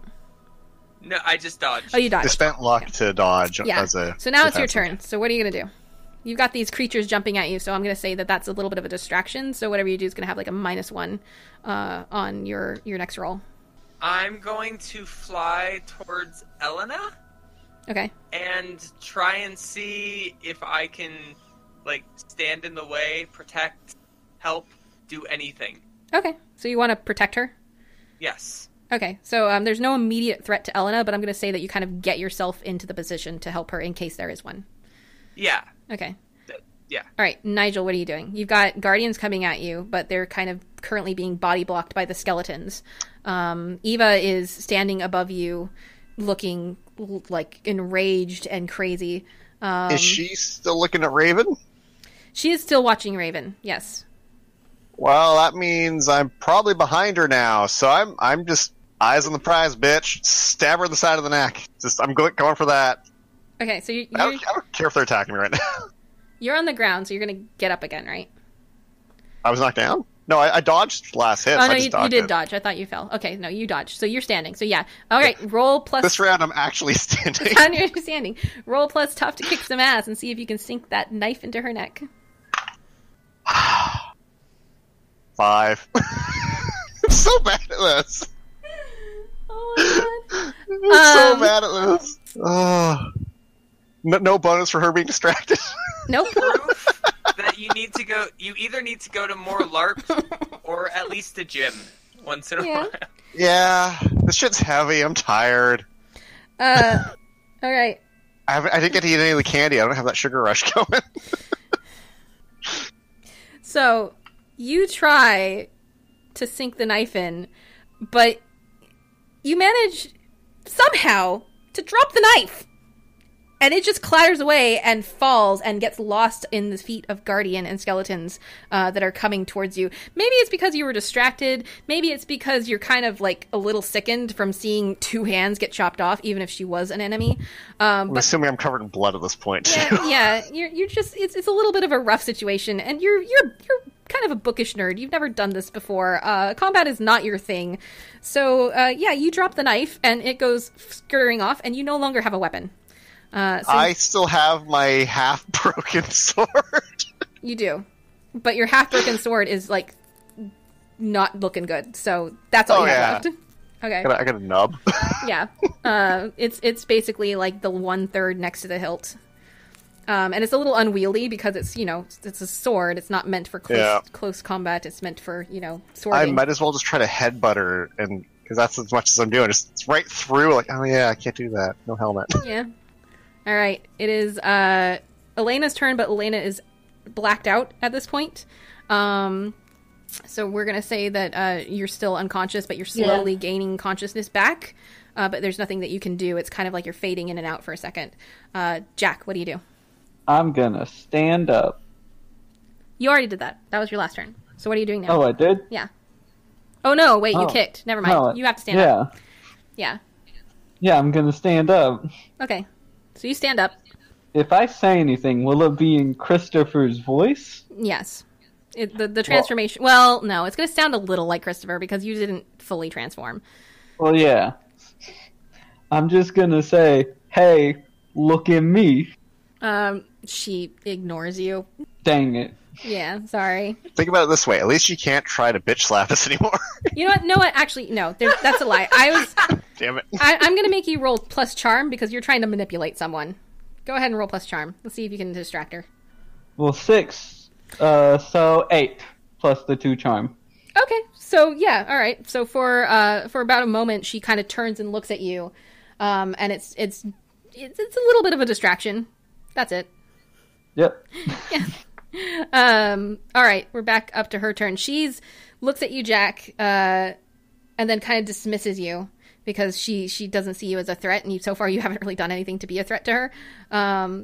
No, I just dodged. Oh, you I dodged. spent luck to dodge Yeah. as a. So now it's your defensive. turn. So what are you gonna do? You've got these creatures jumping at you, so I'm gonna say that that's a little bit of a distraction. So whatever you do is gonna have like a minus one uh, on your your next roll. I'm going to fly towards Elena Okay. and try and see if I can, like, stand in the way, protect, help, do anything. Okay. So you want to protect her? Yes. Okay. So um, there's no immediate threat to Elena, but I'm gonna say that you kind of get yourself into the position to help her in case there is one. Yeah. Okay. Th- Yeah. All right, Nigel, what are you doing? You've got guardians coming at you, but they're kind of currently being body blocked by the skeletons. Um, Eva is standing above you, looking l- like enraged and crazy. Um, Is she still looking at Raven? She is still watching Raven. Yes. Well, that means I'm probably behind her now. So I'm I'm just eyes on the prize, bitch. Stab her in the side of the neck. Just I'm going going for that. Okay, so you, I you're don't, I don't care if they're attacking me right now. you're on the ground, so you're gonna get up again, right? I was knocked down. No, I, I dodged last hit. Oh so no, I just you, you dodged did it. dodge. I thought you fell. Okay, no, you dodged. So you're standing. So yeah. All right, roll plus. This round, I'm actually standing. on your standing. Roll plus tough to kick some ass and see if you can sink that knife into her neck. Five. I'm so bad at this. Oh my god. I'm so Um, bad at this. Oh. No, no bonus for her being distracted. Nope. Proof that you need to go. You either need to go to more LARPs or at least a gym once in a Yeah. while. Yeah, this shit's heavy. I'm tired. Uh, all right. I haven't, I didn't get to eat any of the candy. I don't have that sugar rush going. So you try to sink the knife in, but you manage somehow to drop the knife. And it just clatters away and falls and gets lost in the feet of Guardian and skeletons uh, that are coming towards you. Maybe it's because you were distracted. Maybe it's because you're kind of like a little sickened from seeing two hands get chopped off, even if she was an enemy. Um, I'm but assuming I'm covered in blood at this point, too. yeah, yeah, you're you're just it's it's a little bit of a rough situation, and you're you're you're kind of a bookish nerd. You've never done this before. Uh, combat is not your thing, so uh, yeah, you drop the knife and it goes scurrying off, and you no longer have a weapon. Uh, so I still have my half-broken sword. you do, but your half broken sword is like not looking good. So that's all Oh, you have yeah. left. Okay. I got, I got a nub. Yeah. Uh, it's it's basically like the one third next to the hilt. Um, and it's a little unwieldy because it's, you know, it's a sword. It's not meant for close, Yeah. close combat. It's meant for, you know, I swording. might as well just try to headbutt her, and because that's as much as I'm doing. Just it's right through, like, oh yeah, I can't do that. No helmet. Yeah. All right. It is uh, Elena's turn, but Elena is blacked out at this point. Um, so we're going to say that uh, you're still unconscious, but you're slowly Yeah. gaining consciousness back. Uh, but there's nothing that you can do. It's kind of like you're fading in and out for a second. Uh, Jack, what do you do? I'm gonna stand up. You already did that. That was your last turn. So what are you doing now? Oh, I did? Yeah. Oh, no. Wait, you Oh. kicked. Never mind. No, you have to stand yeah. up. Yeah. Yeah, I'm gonna stand up. Okay. So you stand up. If I say anything, will it be in Christopher's voice? Yes. It, the, the transformation... Well, no. It's going to sound a little like Christopher because you didn't fully transform. Well, yeah. I'm just gonna say, hey, look at me. Um, she ignores you. Dang it. Yeah, sorry. Think about it this way: at least you can't try to bitch slap us anymore. You know what? No, what? Actually, no. There, that's a lie. I was... Damn it! I, I'm going to make you roll plus charm because you're trying to manipulate someone. Go ahead and roll plus charm. Let's see if you can distract her. Well, six. Uh, so eight plus the two charm. Okay, so yeah, all right. So for uh, for about a moment, she kind of turns and looks at you, um, and it's it's it's it's a little bit of a distraction. That's it. Yep. Um, all right, we're back up to her turn. She's looks at you, Jack, uh, and then kind of dismisses you because she she doesn't see you as a threat, and you, so far you haven't really done anything to be a threat to her. Um,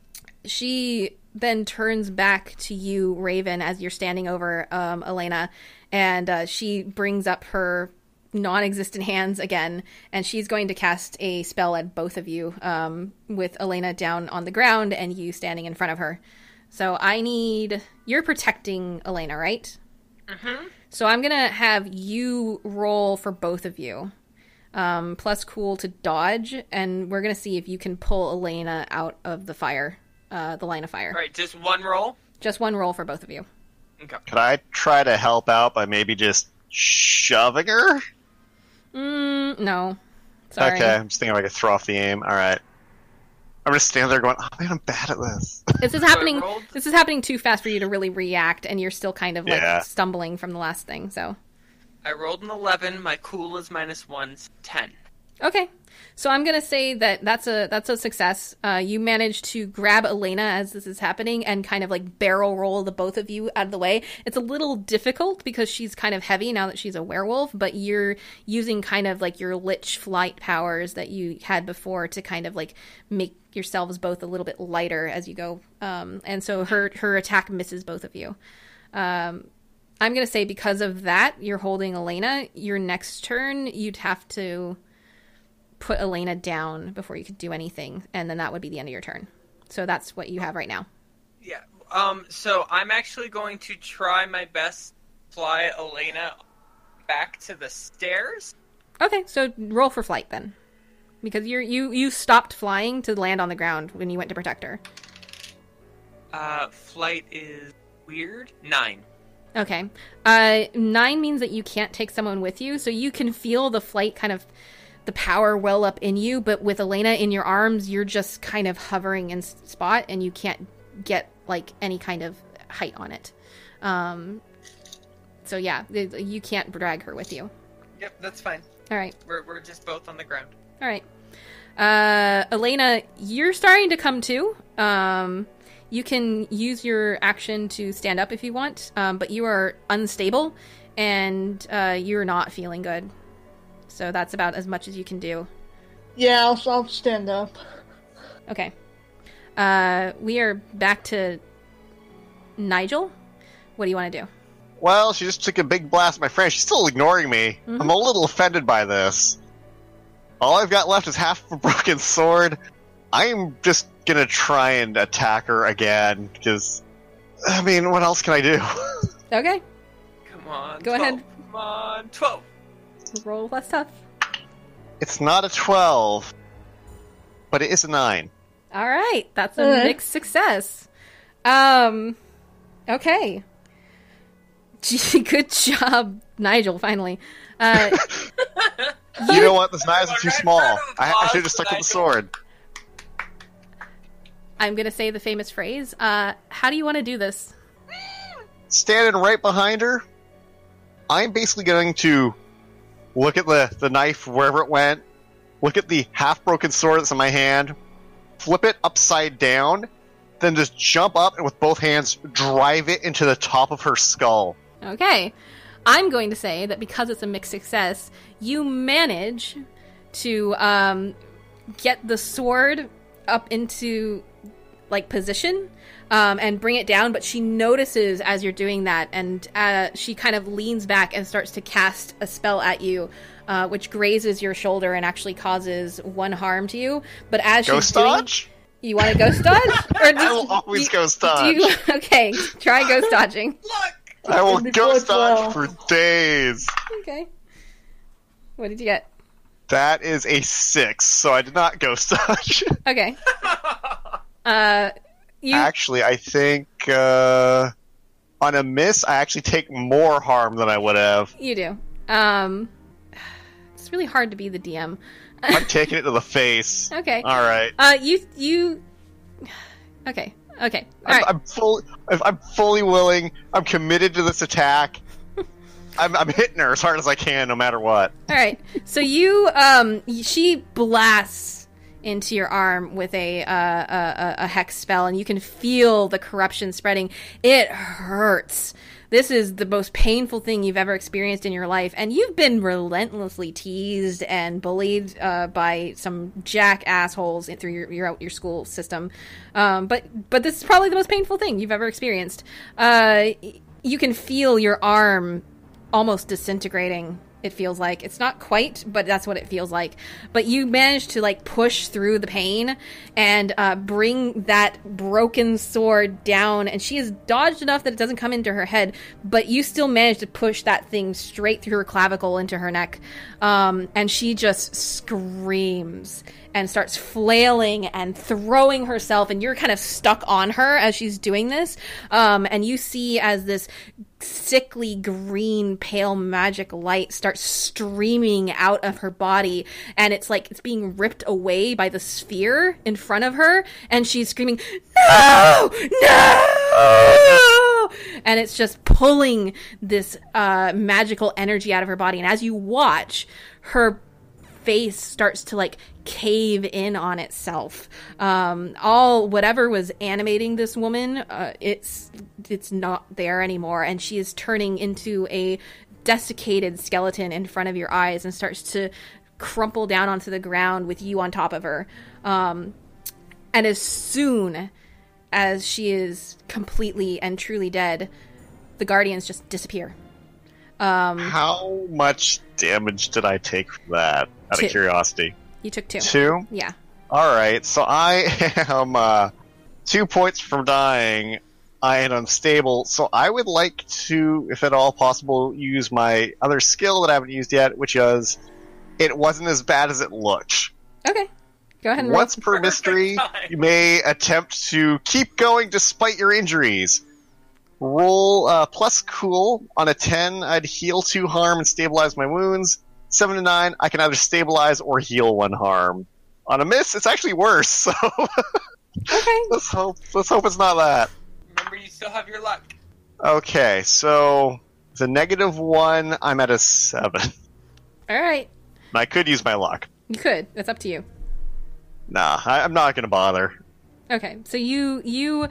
she then turns back to you, Raven, as you're standing over um, Elena, and uh, she brings up her non-existent hands again, and she's going to cast a spell at both of you, um, with Elena down on the ground and you standing in front of her. So I need... You're protecting Elena, right? Mm-hmm. So I'm going to have you roll for both of you. Um, plus cool to dodge, and we're going to see if you can pull Elena out of the fire, uh, the line of fire. All right, just one roll. Just one roll for both of you. Okay. Could I try to help out by maybe just shoving her? Mm, no. Sorry. Okay, I'm just thinking if I could throw off the aim. All right. I'm just standing there going, "Oh man, I'm bad at this." This is So I happening. rolled- This is happening too fast for you to really react, and you're still kind of like Yeah. stumbling from the last thing. So I rolled an eleven. My cool is minus one, ten. okay, so I'm gonna say that that's a that's a success. Uh, you managed to grab Elena as this is happening and kind of like barrel roll the both of you out of the way. It's a little difficult because she's kind of heavy now that she's a werewolf, but you're using kind of like your lich flight powers that you had before to kind of like make yourselves both a little bit lighter as you go. Um, and so her her attack misses both of you. Um, I'm gonna say because of that, you're holding Elena. Your next turn, you'd have to put Elena down before you could do anything, and then that would be the end of your turn. So that's what you have right now. Yeah. Um. So I'm actually going to try my best to fly Elena back to the stairs. Okay, so roll for flight then, because you're you you stopped flying to land on the ground when you went to protect her. Uh, flight is weird. Nine. Okay, uh, nine means that you can't take someone with you, so you can feel the flight kind of. the power well up in you, but with Elena in your arms, you're just kind of hovering in s- spot, and you can't get like any kind of height on it. Um, so yeah, th- you can't drag her with you. Yep, that's fine. All right. We're we're just both on the ground. All right. Uh, Elena, you're starting to come to. Um, you can use your action to stand up if you want, um, but you are unstable, and uh, you're not feeling good. So that's about as much as you can do. Yeah, I'll, I'll stand up. Okay. Uh, we are back to Nigel. What do you want to do? Well, she just took a big blast at my friend. She's still ignoring me. Mhm. I'm a little offended by this. All I've got left is half of a broken sword. I'm just gonna try and attack her again, because, I mean, what else can I do? Okay. Come on. Go twelve. ahead. Come on. twelve. Roll less tough. It's not a twelve, but it is a nine. All right. That's a Alright. mixed success. Um, okay. Gee, good job, Nigel, finally. Uh, You know what? This knives are too Round small. of I, I applause should have just stuck for with the Nigel. sword. I'm going to say the famous phrase. Uh, how do you want to do this? Standing right behind her, I'm basically going to look at the, the knife wherever it went, look at the half-broken sword that's in my hand, flip it upside down, then just jump up and with both hands drive it into the top of her skull. Okay. I'm going to say that because it's a mixed success, you manage to um, get the sword up into like position um, and bring it down, but she notices as you're doing that, and uh, she kind of leans back and starts to cast a spell at you, uh, which grazes your shoulder and actually causes one harm to you. But as Ghost she's doing, dodge? you want to ghost dodge? Or I will always do, ghost do dodge. you, okay, try ghost dodging. Look! I will Before ghost dodge twelve. for days. Okay. What did you get? That is a six, so I did not ghost dodge. Okay. Uh, you. Actually, I think uh, on a miss, I actually take more harm than I would have. You do. Um, it's really hard to be the D M. I'm taking it to the face. Okay. All right. Uh, you you. Okay. Okay. All I'm, right. I'm full. I'm I'm fully willing. I'm committed to this attack. I'm, I'm hitting her as hard as I can, no matter what. All right. So you um, she blasts into your arm with a, uh, a a hex spell, and you can feel the corruption spreading. It hurts. This is the most painful thing you've ever experienced in your life, and you've been relentlessly teased and bullied uh, by some jack assholes in, through your your, your school system. Um, but but this is probably the most painful thing you've ever experienced. Uh, you can feel your arm almost disintegrating. It feels like it's not quite, but that's what it feels like. But you manage to like push through the pain and uh, bring that broken sword down, and she is dodged enough that it doesn't come into her head, but you still manage to push that thing straight through her clavicle into her neck. Um, and she just screams and starts flailing and throwing herself, and you're kind of stuck on her as she's doing this. Um, and you see as this sickly green pale magic light starts streaming out of her body, and it's like it's being ripped away by the sphere in front of her, and she's screaming, "No! No!" And it's just pulling this uh, magical energy out of her body. And as you watch, her face starts to like cave in on itself. Um, all whatever was animating this woman, uh, it's it's not there anymore, and she is turning into a desiccated skeleton in front of your eyes and starts to crumple down onto the ground with you on top of her. Um, and as soon as she is completely and truly dead, the guardians just disappear. Um, How much damage did I take from that? Out Two. of curiosity. you took two. Two? Yeah. Alright, so I am uh, two points from dying. I am unstable, so I would like to, if at all possible, use my other skill that I haven't used yet, which is it wasn't as bad as it looked. Okay. Go ahead and roll. Once per mystery, you may attempt to keep going despite your injuries. Roll uh, plus cool. On a ten, I'd heal two harm and stabilize my wounds. seven to nine, I can either stabilize or heal one harm. On a miss, it's actually worse. So Okay. let's hope. Let's hope it's not that. Remember, you still have your luck. Okay, so the negative one, I'm at a seven. All right. I could use my luck. You could. That's up to you. Nah, I, I'm not going to bother. Okay. So you you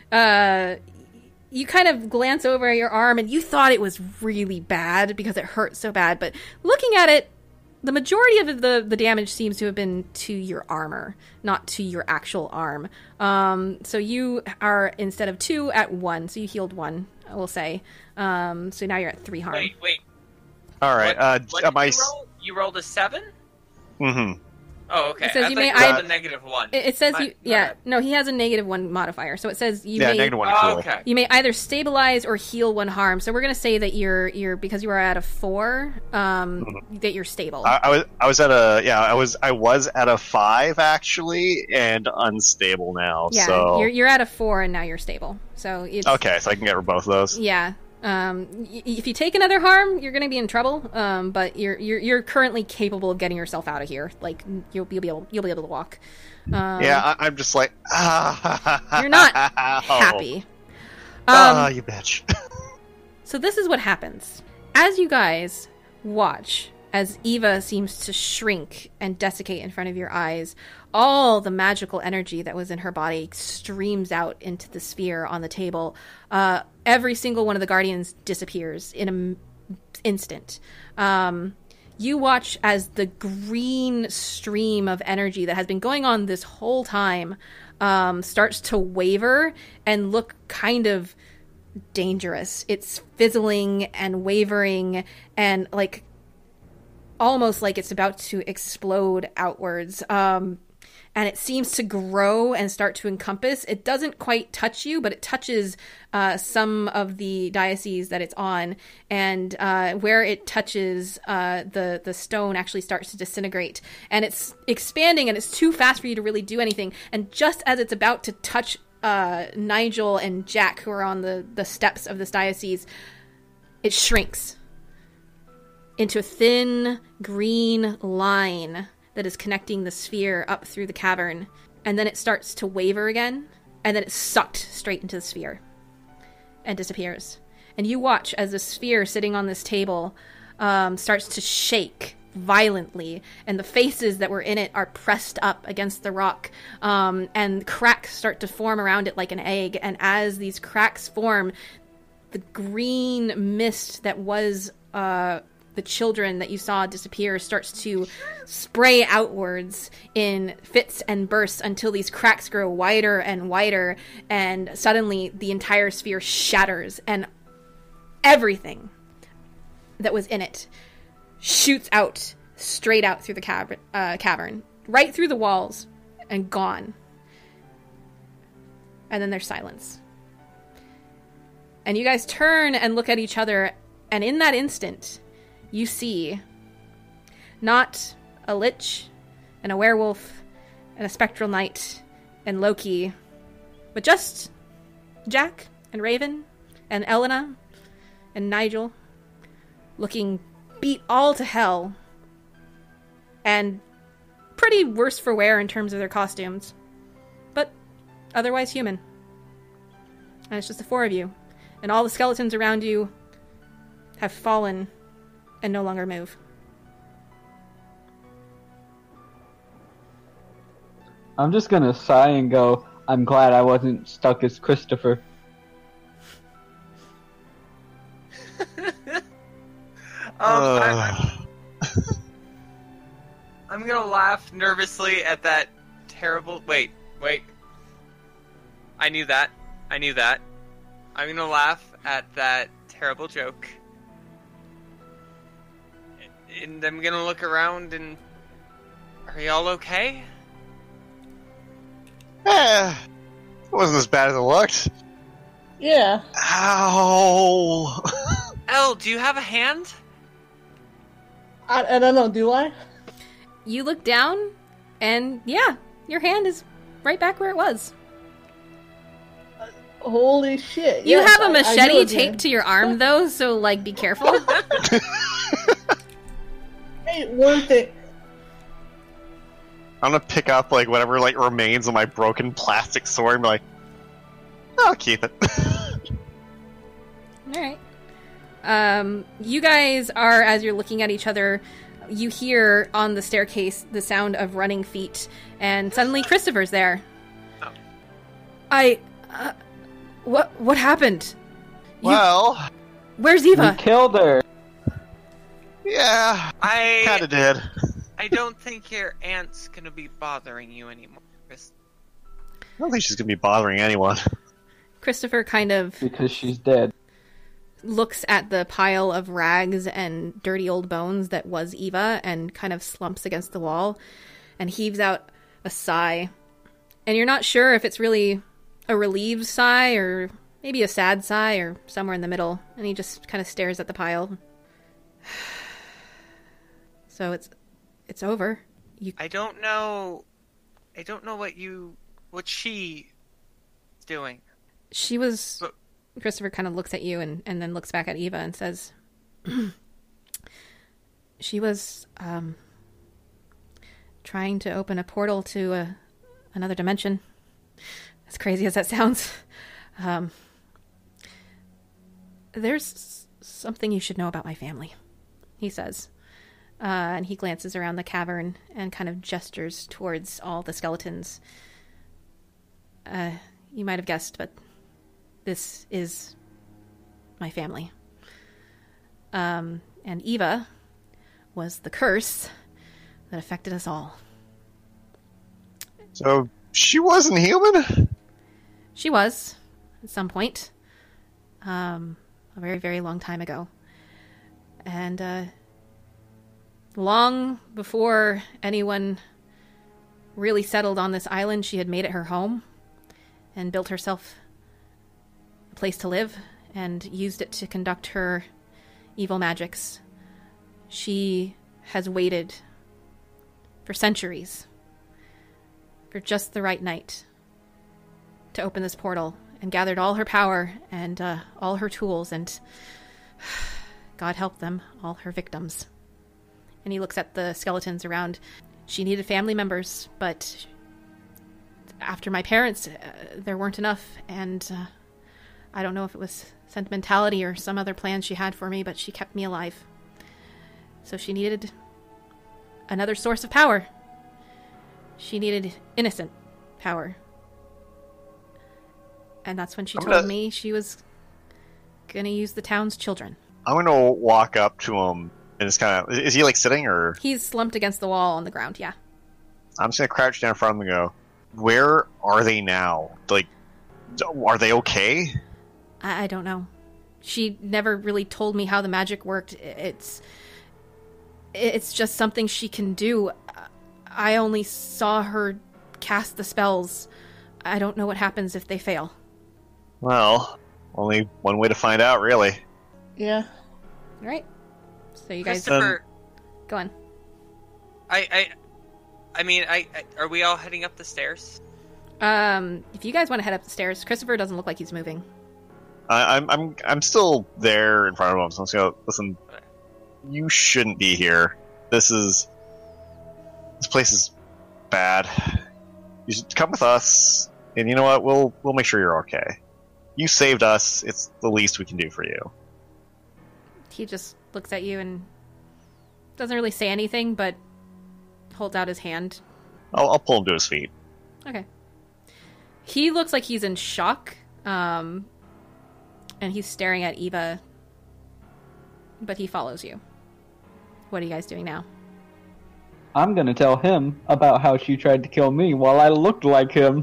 uh you kind of glance over at your arm and you thought it was really bad because it hurt so bad, but looking at it, the majority of the, the damage seems to have been to your armor, not to your actual arm. Um, so you are, instead of two, at one. So you healed one, I will say. Um, so now you're at three harm. Wait, wait. All right. What, uh, what am did I... you roll? You rolled a seven? Mm-hmm. Oh, okay. It says I you thought may you rolled either- a negative one. It, it says My- you, my yeah, bad. no, he has a negative one modifier. So it says you Yeah, may, negative one. Oh, Cool. okay. you may either stabilize or heal one harm. So we're gonna say that you're you're because you are at a four, um, that you're stable. I, I was I was at a yeah I was I was at a five actually and unstable now. yeah, so you're you're at a four and now you're stable. So it's, okay, so I can get both of those. yeah. Um, y- if you take another harm, you're going to be in trouble. Um, but you're you're you're currently capable of getting yourself out of here. Like you'll, you'll be able you'll be able to walk. Um, Yeah, I, I'm just like ah, you're not happy. Ah, Um, you bitch. so this is what happens as you guys watch as Eva seems to shrink and desiccate in front of your eyes. All the magical energy that was in her body streams out into the sphere on the table. Uh, every single one of the guardians disappears in an instant. Um, you watch as the green stream of energy that has been going on this whole time um, starts to waver and look kind of dangerous. It's fizzling and wavering and like almost like it's about to explode outwards. Um, and it seems to grow and start to encompass. It doesn't quite touch you, but it touches uh, some of the dioceses that it's on. And uh, where it touches, uh, the, the stone actually starts to disintegrate. And it's expanding, and it's too fast for you to really do anything. And just as it's about to touch uh, Nigel and Jack, who are on the, the steps of this diocese, it shrinks into a thin green line that is connecting the sphere up through the cavern. And then it starts to waver again, and then it's sucked straight into the sphere and disappears. And you watch as the sphere sitting on this table um, starts to shake violently, and the faces that were in it are pressed up against the rock, um, and cracks start to form around it like an egg. And as these cracks form, the green mist that was uh, the children that you saw disappear starts to spray outwards in fits and bursts until these cracks grow wider and wider, and suddenly the entire sphere shatters, and everything that was in it shoots out, straight out through the cavern, uh, cavern, right through the walls, and gone. And then there's silence. And you guys turn and look at each other, and in that instant, you see not a lich and a werewolf and a spectral knight and Loki, but just Jack and Raven and Elena and Nigel, looking beat all to hell and pretty worse for wear in terms of their costumes, but otherwise human. And it's just the four of you, and all the skeletons around you have fallen and no longer move. I'm just gonna sigh and go, I'm glad I wasn't stuck as Christopher. Um, Uh, I, I'm gonna laugh nervously at that terrible. Wait, wait. I knew that. I knew that. I'm gonna laugh at that terrible joke. And I'm gonna look around and. Are y'all okay? eh, it wasn't as bad as it looked. Yeah. Ow! Elle, do you have a hand? I, I don't know, do I? You look down, and yeah, your hand is right back where it was. Holy shit. You yes, have a I- I machete do taped again. to your arm, though, so, like, be careful. ain't worth it. I'm gonna pick up like whatever like remains of my broken plastic sword and be like, I'll keep it. All right. Um, you guys are, as you're looking at each other, you hear on the staircase the sound of running feet, and suddenly Christopher's there. Oh. I, uh, what, what happened? You- Well, Where's We Eva? killed her. yeah, I kinda did. I don't think your aunt's gonna be bothering you anymore, Chris. I don't think she's gonna be bothering anyone. Christopher kind of Because she's dead. looks at the pile of rags and dirty old bones that was Eva and kind of slumps against the wall and heaves out a sigh. And you're not sure if it's really a relieved sigh or maybe a sad sigh or somewhere in the middle. And he just kind of stares at the pile. So it's it's over. You I don't know. I don't know what you, what she is doing. She was... But- Christopher kind of looks at you and, and then looks back at Eva and says, she was um, trying to open a portal to a, another dimension. As crazy as that sounds. Um, there's something you should know about my family, he says. Uh, and he glances around the cavern and kind of gestures towards all the skeletons. Uh, you might have guessed, but this is my family. Um, and Eva was the curse that affected us all. So she wasn't human? She was, at some point. Um, a very, very long time ago. And, uh, long before anyone really settled on this island, she had made it her home and built herself a place to live and used it to conduct her evil magics. She has waited for centuries for just the right night to open this portal and gathered all her power and uh, all her tools and God help them, all her victims. And he looks at the skeletons around. She needed family members, but after my parents, uh, there weren't enough, and uh, I don't know if it was sentimentality or some other plan she had for me, but she kept me alive. So she needed another source of power. She needed innocent power. And that's when she I'm told gonna- me she was gonna use the town's children. I'm gonna walk up to him and just kind of... Is he, like, sitting, or... He's slumped against the wall on the ground, yeah. I'm just gonna crouch down in front of him and go, where are they now? Like, are they okay? I, I don't know. She never really told me how the magic worked. It's... It's just something she can do. I only saw her cast the spells. I don't know what happens if they fail. Well, only one way to find out, really. Yeah. All right. So you guys Christopher, go on. I, I, I mean, I, I, are we all heading up the stairs? Um, if you guys want to head up the stairs, Christopher doesn't look like he's moving. I, I'm I'm I'm still there in front of him, so I'm just gonna listen. You shouldn't be here. This is this place is bad. You should come with us, and you know what? We'll we'll make sure you're okay. You saved us. It's the least we can do for you. He just looks at you and doesn't really say anything, but holds out his hand. I'll, I'll pull him to his feet. Okay. He looks like he's in shock, um, and he's staring at Eva, but he follows you. What are you guys doing now? I'm gonna tell him about how she tried to kill me while I looked like him.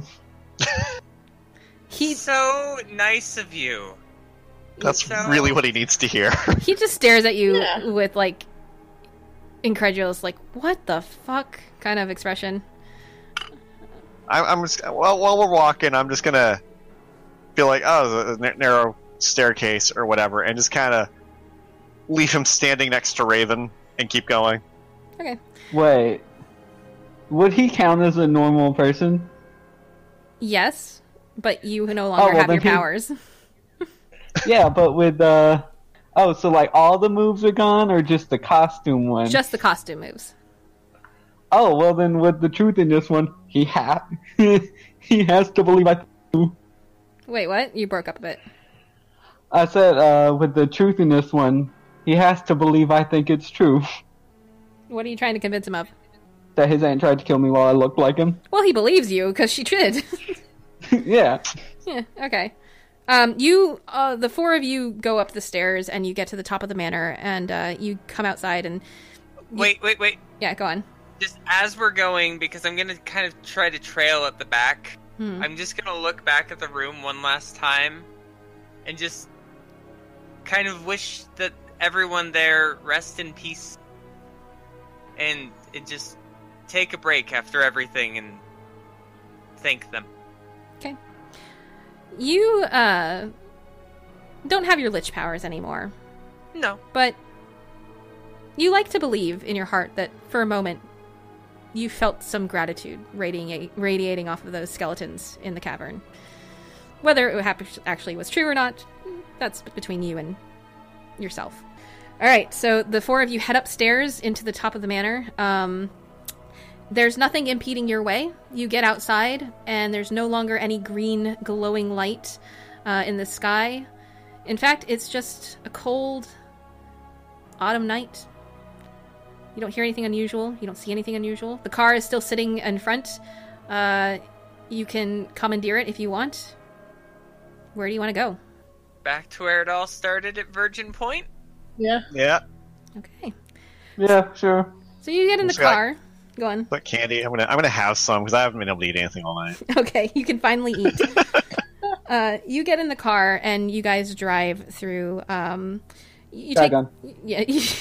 He So nice of you. That's So- really what he needs to hear. he just stares at you Yeah. with like incredulous, like what the fuck kind of expression. I'm, I'm just well, while we're walking, I'm just gonna feel like, oh, the narrow staircase or whatever, and just kind of leave him standing next to Raven and keep going. Okay. Wait, would he count as a normal person? Yes, but you no longer well, have then your he- powers. Yeah, but with uh, Oh, so like all the moves are gone, or just the costume one? Just the costume moves. Oh, well then, with the truth in this one, he ha he has to believe I. Wait, what? You broke up a bit. I said, uh, with the truth in this one, he has to believe I think it's true. What are you trying to convince him of? That his aunt tried to kill me while I looked like him. Well, he believes you, because she did. Yeah. Yeah, okay. Um, you, uh, the four of you go up the stairs, and you get to the top of the manor, and uh, you come outside, and... You... Wait, wait, wait. Yeah, go on. Just as we're going, because I'm going to kind of try to trail at the back, Hmm. I'm just going to look back at the room one last time, and just kind of wish that everyone there rest in peace, and, and just take a break after everything, and thank them. Okay. You, uh, don't have your lich powers anymore, No. but you like to believe in your heart that for a moment you felt some gratitude radiating, radiating off of those skeletons in the cavern. Whether it hap- actually was true or not, that's between you and yourself. Alright, so the four of you head upstairs into the top of the manor. Um, there's nothing impeding your way. You get outside, and there's no longer any green glowing light uh, in the sky. In fact, it's just a cold autumn night. You don't hear anything unusual. You don't see anything unusual. The car is still sitting in front. Uh, you can commandeer it if you want. Where do you want to go? Back to where it all started at Virgin Point? Yeah. Yeah. Okay. Yeah, sure. So you get in the Just got- car. Go on. But candy, I'm gonna I'm gonna have some because I haven't been able to eat anything all night. Okay, you can finally eat. uh, you get in the car and you guys drive through. Um, you Shotgun. Take, yeah,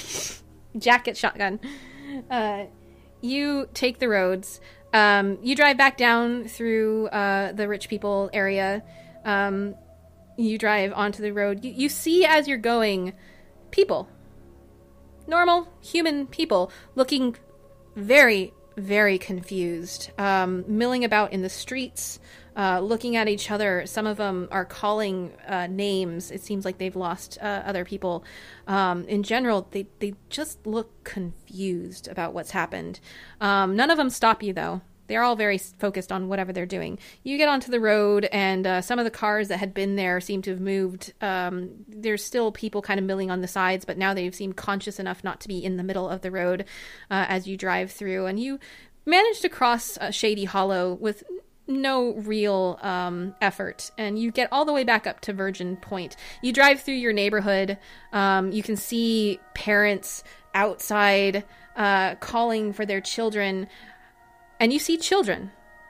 jacket shotgun. Uh, you take the roads. Um, you drive back down through uh, the rich people area. Um, you drive onto the road. You, you see as you're going people, normal human people, looking very, very confused, um, milling about in the streets, uh, looking at each other. Some of them are calling uh, names. It seems like they've lost uh, other people. Um, in general, they, they just look confused about what's happened. Um, none of them stop you, though. They're all very focused on whatever they're doing. You get onto the road, and uh, some of the cars that had been there seem to have moved. Um, there's still people kind of milling on the sides, but now they've seemed conscious enough not to be in the middle of the road uh, as you drive through. And you manage to cross uh, Shady Hollow with no real um, effort, and you get all the way back up to Virgin Point. You drive through your neighborhood. Um, you can see parents outside uh, calling for their children. And you see children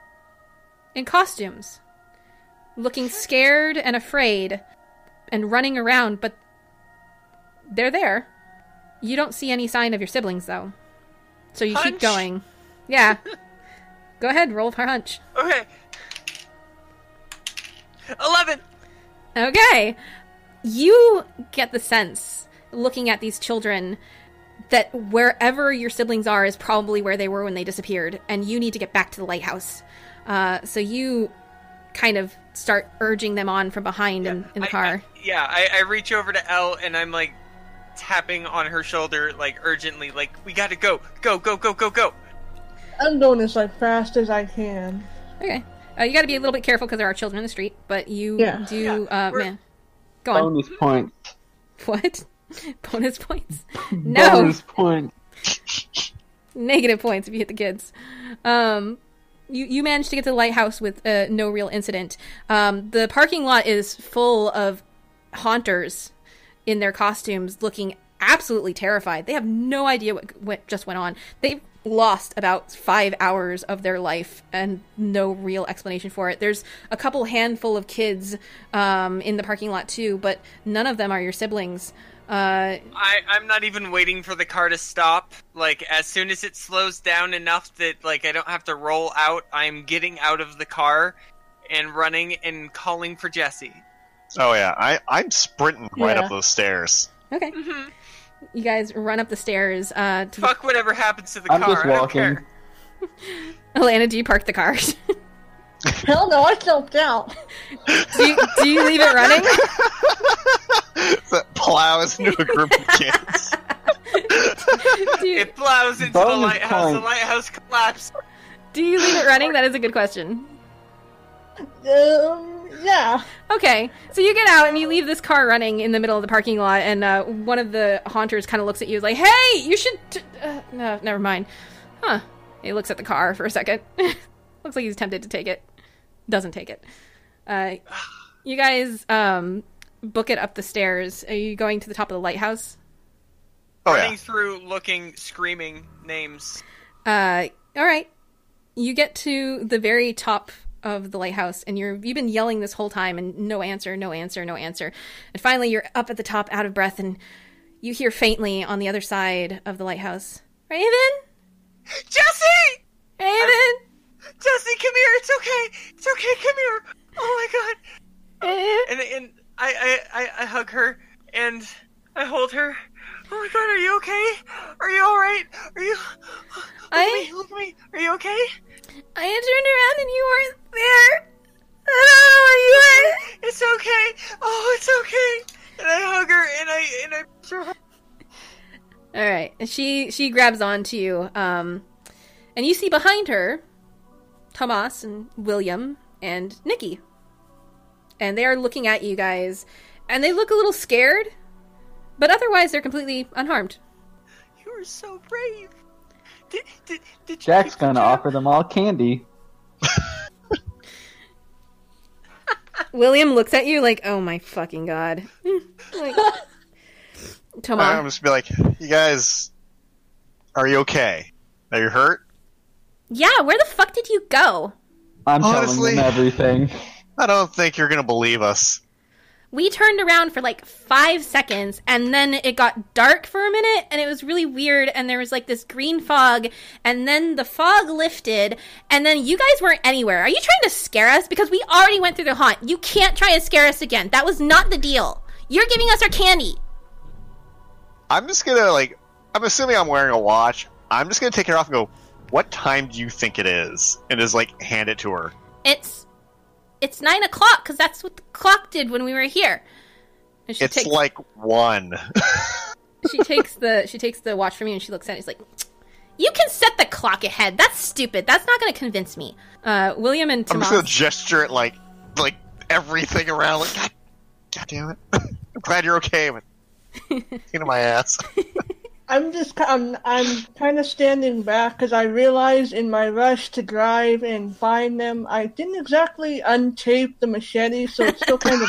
in costumes, looking scared and afraid and running around, but they're there. You don't see any sign of your siblings, though. So you Hunch? keep going. Yeah. Go ahead, roll for hunch. Okay. Eleven! Okay. You get the sense, looking at these children, that wherever your siblings are is probably where they were when they disappeared, and you need to get back to the lighthouse. Uh, so you kind of start urging them on from behind Yeah, in, in the I- car. I- yeah, I, I reach over to Elle and I'm like tapping on her shoulder, like urgently, like, we gotta go, go, go, go, go, go. I'm doing this like fast as I can. Okay. Uh, you got to be a little bit careful because there are children in the street, but you Yeah. do. Yeah, uh, we're- man. Go on. Bonus points. What? Bonus points? No. Bonus points. Negative points if you hit the kids. Um, you you managed to get to the lighthouse with uh, no real incident. Um, the parking lot is full of haunters in their costumes, looking absolutely terrified. They have no idea what, what just went on. They've lost about five hours of their life and no real explanation for it. There's a couple handful of kids um, in the parking lot too, but none of them are your siblings. Uh, I, I'm not even waiting for the car to stop. Like, as soon as it slows down enough that, like, I don't have to roll out, I'm getting out of the car and running and calling for Jesse. Oh yeah, I I'm sprinting right Yeah. up those stairs. okay. Mhm. You guys run up the stairs uh, to the Fuck whatever happens to the I'm car, just I don't walking. care. Alana, do you park the car? Hell no, I jumped out. Do you, do you leave it running? That plows into a group of kids. Do you, It plows into Bonus the lighthouse. point. The lighthouse collapses. do you leave it running? That is a good question. Um, yeah. Okay, so you get out and you leave this car running in the middle of the parking lot, and uh, one of the haunters kind of looks at you like, "Hey, you should." T- uh, no, never mind. Huh? He looks at the car for a second. Looks like he's tempted to take it. Doesn't take it. Uh, you guys um, book it up the stairs. Are you going to the top of the lighthouse? Oh Running yeah. through, looking, screaming names. Uh, all right. You get to the very top of the lighthouse, and you're you've been yelling this whole time, and no answer, no answer, no answer. And finally, you're up at the top, out of breath, and you hear faintly on the other side of the lighthouse, "Raven, Jesse! Raven." Jesse, come here. It's okay. It's okay. Come here. Oh my god. Eh. And and I I, I, I hug her and I hold her. Oh my god, are you okay? Are you all right? Are you? Look I- at me. Look at me. Are you okay? I had turned around and you weren't there. I don't know where you were. It's okay. Oh, it's okay. And I hug her and I and I. push her. All right. And she she grabs onto you, um, and you see behind her Tomas and William and Nikki, and they are looking at you guys, and they look a little scared, but otherwise they're completely unharmed. You were so brave. Did did did you Jack's keep the gonna job? offer them all candy. William looks at you like, "Oh my fucking god!" Like, Tomas, I'm just be like, you guys, are you okay? Are you hurt? yeah, where the fuck did you go? I'm Honestly- telling them everything. I don't think you're gonna believe us. We turned around for like five seconds, and then it got dark for a minute, and it was really weird, and there was like this green fog, and then the fog lifted, and then you guys weren't anywhere. Are you trying to scare us? Because we already went through the haunt. You can't try and scare us again. That was not the deal. You're giving us our candy. I'm just gonna like, I'm assuming I'm wearing a watch. I'm just gonna take it off and go, what time do you think it is? And just like hand it to her. It's it's nine o'clock, because that's what the clock did when we were here. And she It's takes, like one. she takes the she takes the watch from you, and she looks at it. She's like, "You can set the clock ahead. That's stupid. That's not going to convince me." Uh, William and I'm Tomas. just gonna gesture at like, like everything around. Like, God, God damn it! I'm glad you're okay, but into my ass. I'm just I'm I'm kind of standing back because I realized in my rush to drive and find them, I didn't exactly untape the machete, so it's still kind of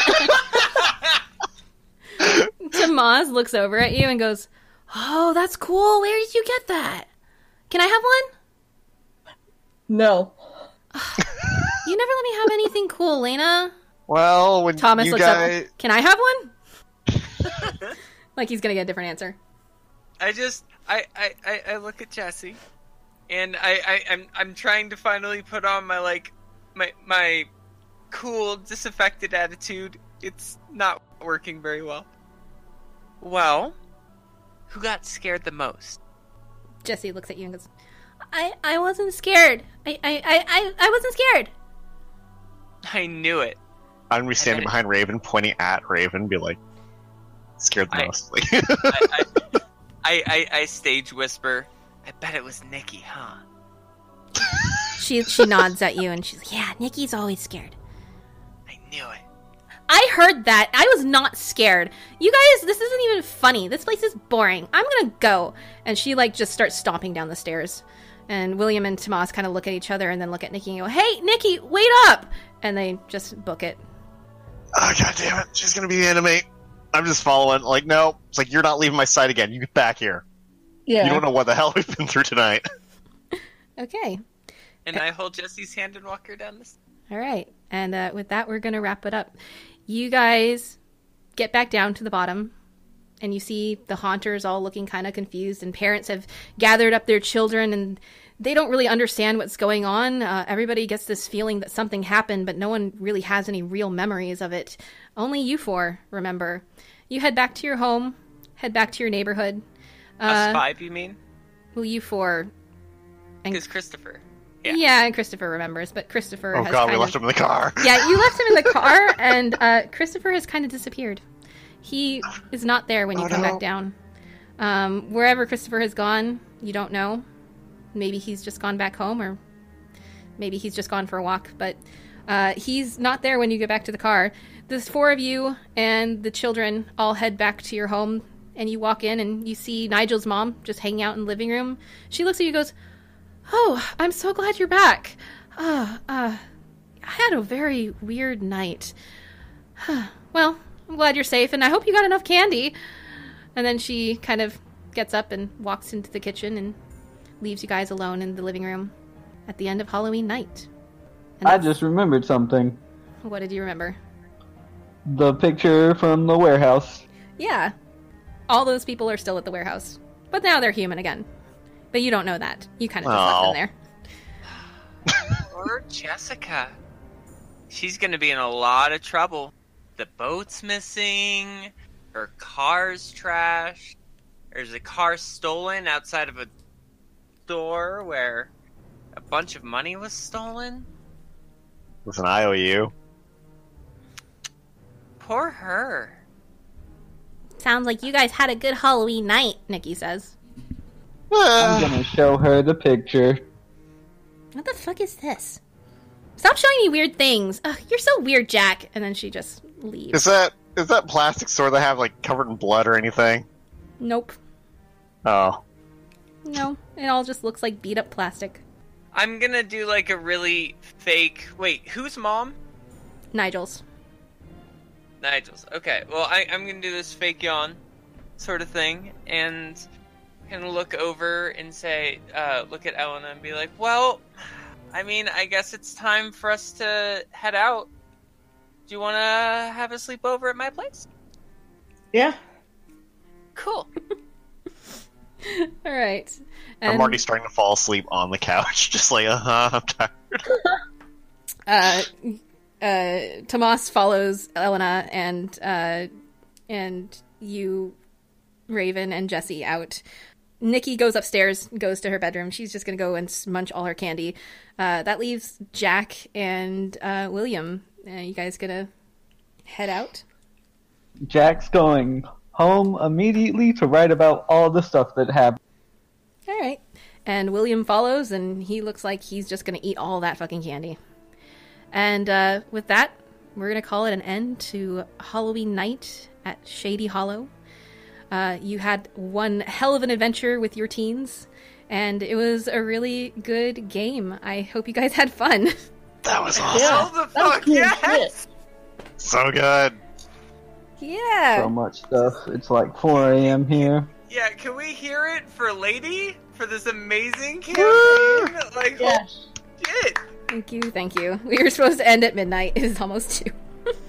in. Tomas looks over at you and goes, "Oh, that's cool. Where did you get that? Can I have one?" No. You never let me have anything cool, Lena. Well, when Thomas you looks guys, up. Can I have one? Like he's gonna get a different answer. I just I, I, I, I look at Jesse, and I, I I'm I'm trying to finally put on my like my my cool disaffected attitude. It's not working very well. Well, who got scared the most? Jesse looks at you and goes, "I I wasn't scared. I I I I, I wasn't scared." I knew it. I'm gonna be standing I- behind Raven, pointing at Raven, be like, scared the I- most. Like, I, I, I, I, I stage whisper. I bet it was Nikki, huh? She she nods at you and she's like, "Yeah, Nikki's always scared." I knew it. I heard that. I was not scared. You guys, this isn't even funny. This place is boring. I'm gonna go. And she like just starts stomping down the stairs. And William and Tomas kind of look at each other and then look at Nikki and go, "Hey, Nikki, wait up!" And they just book it. oh god damn it, she's gonna be the enemy. I'm just following. Like, no, it's like you're not leaving my side again. You get back here. Yeah. You don't know what the hell we've been through tonight. Okay. And I hold Jesse's hand and walk her down the stairs. All right. And uh, with that, we're going to wrap it up. You guys get back down to the bottom, and you see the haunters all looking kind of confused, and parents have gathered up their children, and they don't really understand what's going on. Uh, everybody gets this feeling that something happened, but no one really has any real memories of it. Only you four remember. You head back to your home, head back to your neighborhood. Us Uh, five, you mean? well, you four. And Because Christopher. Yeah. Yeah, and Christopher remembers, but Christopher Oh has god, kind we of... left him in the car. Yeah, you left him in the car, and uh, Christopher has kind of disappeared. He is not there when you Oh, come no. back down. Um, wherever Christopher has gone, you don't know. Maybe he's just gone back home, or maybe he's just gone for a walk, but uh, he's not there when you get back to the car. There's four of you and the children all head back to your home, and you walk in and you see Nigel's mom just hanging out in the living room. She looks at you and goes, "Oh, I'm so glad you're back. Uh, uh, I had a very weird night. Well, I'm glad you're safe, and I hope you got enough candy." And then she kind of gets up and walks into the kitchen and leaves you guys alone in the living room at the end of Halloween night. And I that's- just remembered something. What did you remember? The picture from the warehouse. Yeah. All those people are still at the warehouse. But now they're human again. But you don't know that. You kind of just left Aw. them there. Poor Jessica. She's gonna be in a lot of trouble. The boat's missing. Her car's trashed. There's a car stolen outside of a store where a bunch of money was stolen. With an I O U. Poor her. Sounds like you guys had a good Halloween night, Nikki says. I'm gonna show her the picture. What the fuck is this? Stop showing me weird things. Ugh, you're so weird, Jack. And then she just leaves. Is that is that plastic sword they have like covered in blood or anything? Nope. Oh. No. It all just looks like beat up plastic. I'm gonna do like a really fake. Wait, whose mom? Nigel's. Nigel's. Okay, well, I, I'm gonna do this fake yawn sort of thing, and kind of look over and say, uh, look at Elena and be like, well, I mean, I guess it's time for us to head out. Do you want to have a sleepover at my place? Yeah. Cool. All right. I'm And, already starting to fall asleep on the couch, just like, uh-huh, I'm tired. uh, uh, Tomas follows Elena and uh, and you, Raven and Jesse out. Nikki goes upstairs, goes to her bedroom. She's just gonna go and munch all her candy. Uh, that leaves Jack and uh, William. Uh, you guys gonna head out? Jack's going home immediately to write about all the stuff that happened. All right. And William follows, and he looks like he's just going to eat all that fucking candy. And uh, with that, we're going to call it an end to Halloween night at Shady Hollow. Uh, you had one hell of an adventure with your teens, and it was a really good game. I hope you guys had fun. That was awesome. Yeah. Oh, the That was fuck, cool yes! So good. Yeah. So much stuff. It's like four a.m. here. Yeah, can we hear it for Lady? For this amazing campaign? Like, Yes. holy shit! Thank you, thank you. We were supposed to end at midnight. It is almost two.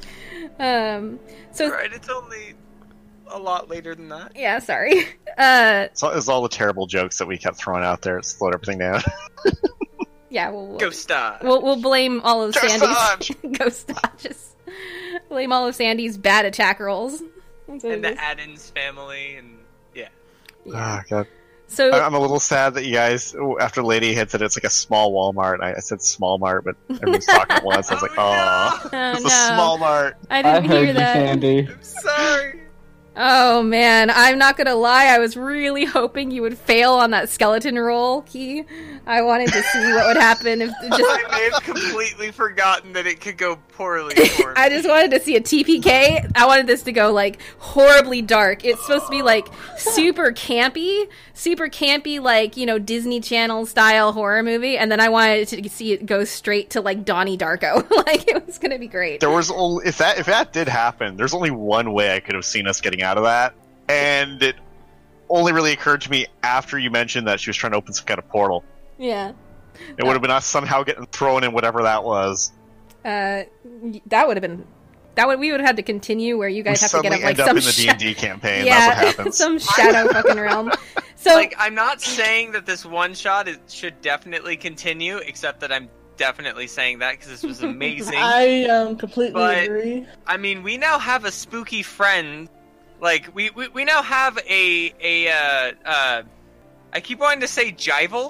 um, so, Right, it's only a lot later than that. yeah, sorry. Uh, So it's all the terrible jokes that we kept throwing out there. It slowed everything down. yeah, we'll, we'll, Ghost Star. we'll, we'll blame all of Ghost Sandy's... Ghost Dodges. Blame all of Sandy's bad attack rolls. That's what And it is. the Addins family, and yeah. Yeah. Oh, God. So, I- I'm a little sad that you guys, after Lady had said it's like a small Walmart, I I said small mart, but everyone's talking at once. I was like, Oh, oh, oh, it's no. a small mart. I I didn't heard hear you, that. Sandy. I'm sorry. Oh man, I'm not gonna lie, I was really hoping you would fail on that skeleton roll, Key. I wanted to see what would happen if just I may have completely forgotten that it could go poorly for me. I just wanted to see a T P K. I wanted this to go like horribly dark. It's supposed to be like super campy, super campy, like, you know, Disney Channel style horror movie, and then I wanted to see it go straight to like Donnie Darko. Like it was gonna be great. There was only, if that if that did happen, there's only one way I could have seen us getting out of that, and it only really occurred to me after you mentioned that she was trying to open some kind of portal. Yeah. It would have been us somehow getting thrown in whatever that was. Uh, that would have been. That would we would have had to continue where you We guys have to get suddenly up like end up some in the sha- D and D campaign. yeah, That's what happens. some shadow fucking realm. So Like, I'm not saying that this one shot is, should definitely continue, except that I'm definitely saying that because this was amazing. I um completely But- agree. I mean, we now have a spooky friend. Like, we, we, we now have a, a, uh, uh, I keep wanting to say Jival,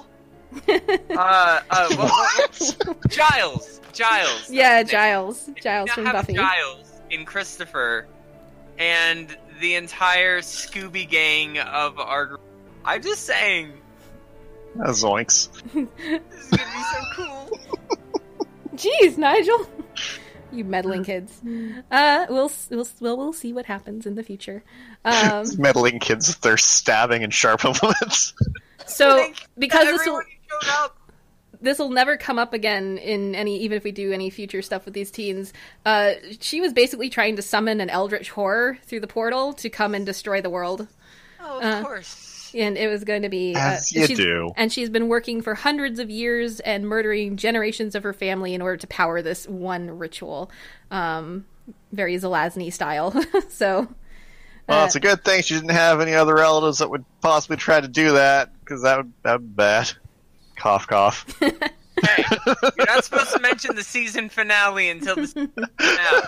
uh, uh, what, what, what? Giles. Giles. Yeah, That's his name. Giles. We Giles now from have Buffy. Giles in Christopher, and the entire Scooby gang of our group. I'm just saying, Uh, zoinks. this is gonna be so cool. Jeez, Nigel. You meddling kids. Uh, we'll we'll we'll we'll see what happens in the future. Um, Meddling kids with their stabbing and sharp implements. so Thank because this will everyone who showed up. this will never come up again in any, even if we do any future stuff with these teens. Uh, she was basically trying to summon an eldritch horror through the portal to come and destroy the world. Oh, of Uh, course. And it was going to be... As uh, you she's- do. And she's been working for hundreds of years and murdering generations of her family in order to power this one ritual. Um, very Zelazny style. so... Well, uh, it's a good thing she didn't have any other relatives that would possibly try to do that, because that would that would be bad. Cough, cough. Hey, you're not supposed to mention the season finale until the season finale.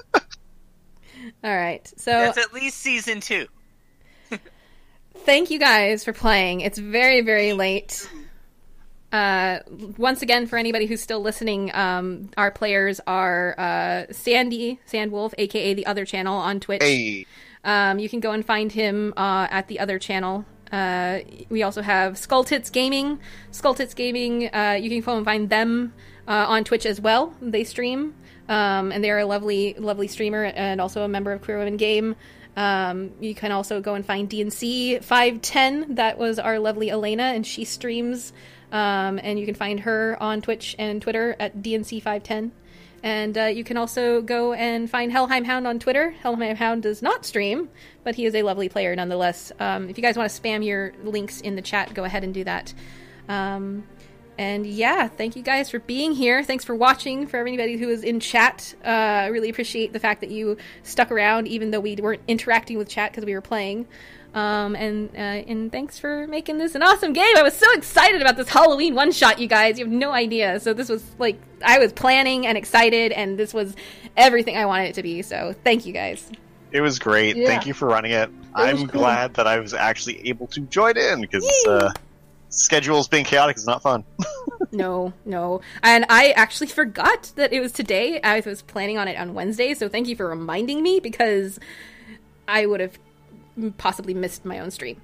All right. So... That's at least season two. Thank you guys for playing. It's very, very late. Uh, once again, for anybody who's still listening, um, our players are uh, Sandy Sandwolf, aka the Other Channel on Twitch. Hey. Um, you can go and find him uh, at the Other Channel. Uh, we also have Skull Tits Gaming. Skull Tits Gaming, uh, you can go and find them uh, on Twitch as well. They stream, um, and they're a lovely, lovely streamer and also a member of Queer Women Game. Um, you can also go and find D N C five ten. That was our lovely Elena, and she streams. Um, and you can find her on Twitch and Twitter at D N C five ten. And uh, you can also go and find Helheim Hound on Twitter. Helheim Hound does not stream, but he is a lovely player nonetheless. Um, if you guys want to spam your links in the chat, go ahead and do that. Um, and yeah, thank you guys for being here. Thanks for watching. For everybody who is in chat, uh, I really appreciate the fact that you stuck around, even though we weren't interacting with chat because we were playing. Um, and uh, and thanks for making this an awesome game. I was so excited about this Halloween one shot, you guys. You have no idea. So this was like, I was planning and excited, and this was everything I wanted it to be. So thank you guys. It was great. Yeah. Thank you for running it. I'm cool. glad that I was actually able to join in, because uh, schedules being chaotic is not fun. No, no. And I actually forgot that it was today. I was planning on it on Wednesday, so thank you for reminding me, because I would have possibly missed my own stream.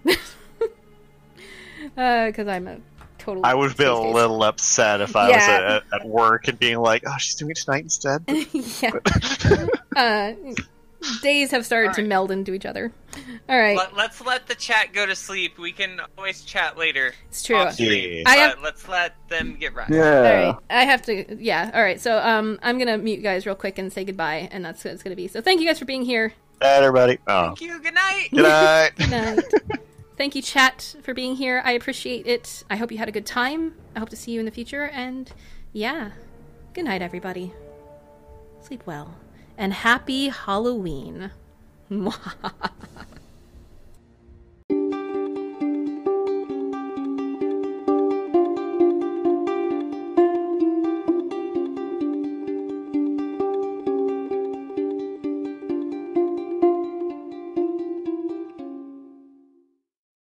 Because uh, I'm a total... I would have been a space little upset if I Yeah. was at, at work and being like, oh, she's doing it tonight instead. yeah. uh, days have started to Alright. meld into each other. All right. Let, let's let the chat go to sleep. We can always chat later. It's true. Off stream, Yeah. but I have- let's let them get rest. All Yeah. right, I have to. Yeah, all right. So, um, I'm gonna mute you guys real quick and say goodbye, and that's what it's gonna be. So, thank you guys for being here. Bye, everybody. Oh. Thank you. Good night. Good night. Good night. Thank you, chat, for being here. I appreciate it. I hope you had a good time. I hope to see you in the future. And yeah, good night, everybody. Sleep well, and happy Halloween.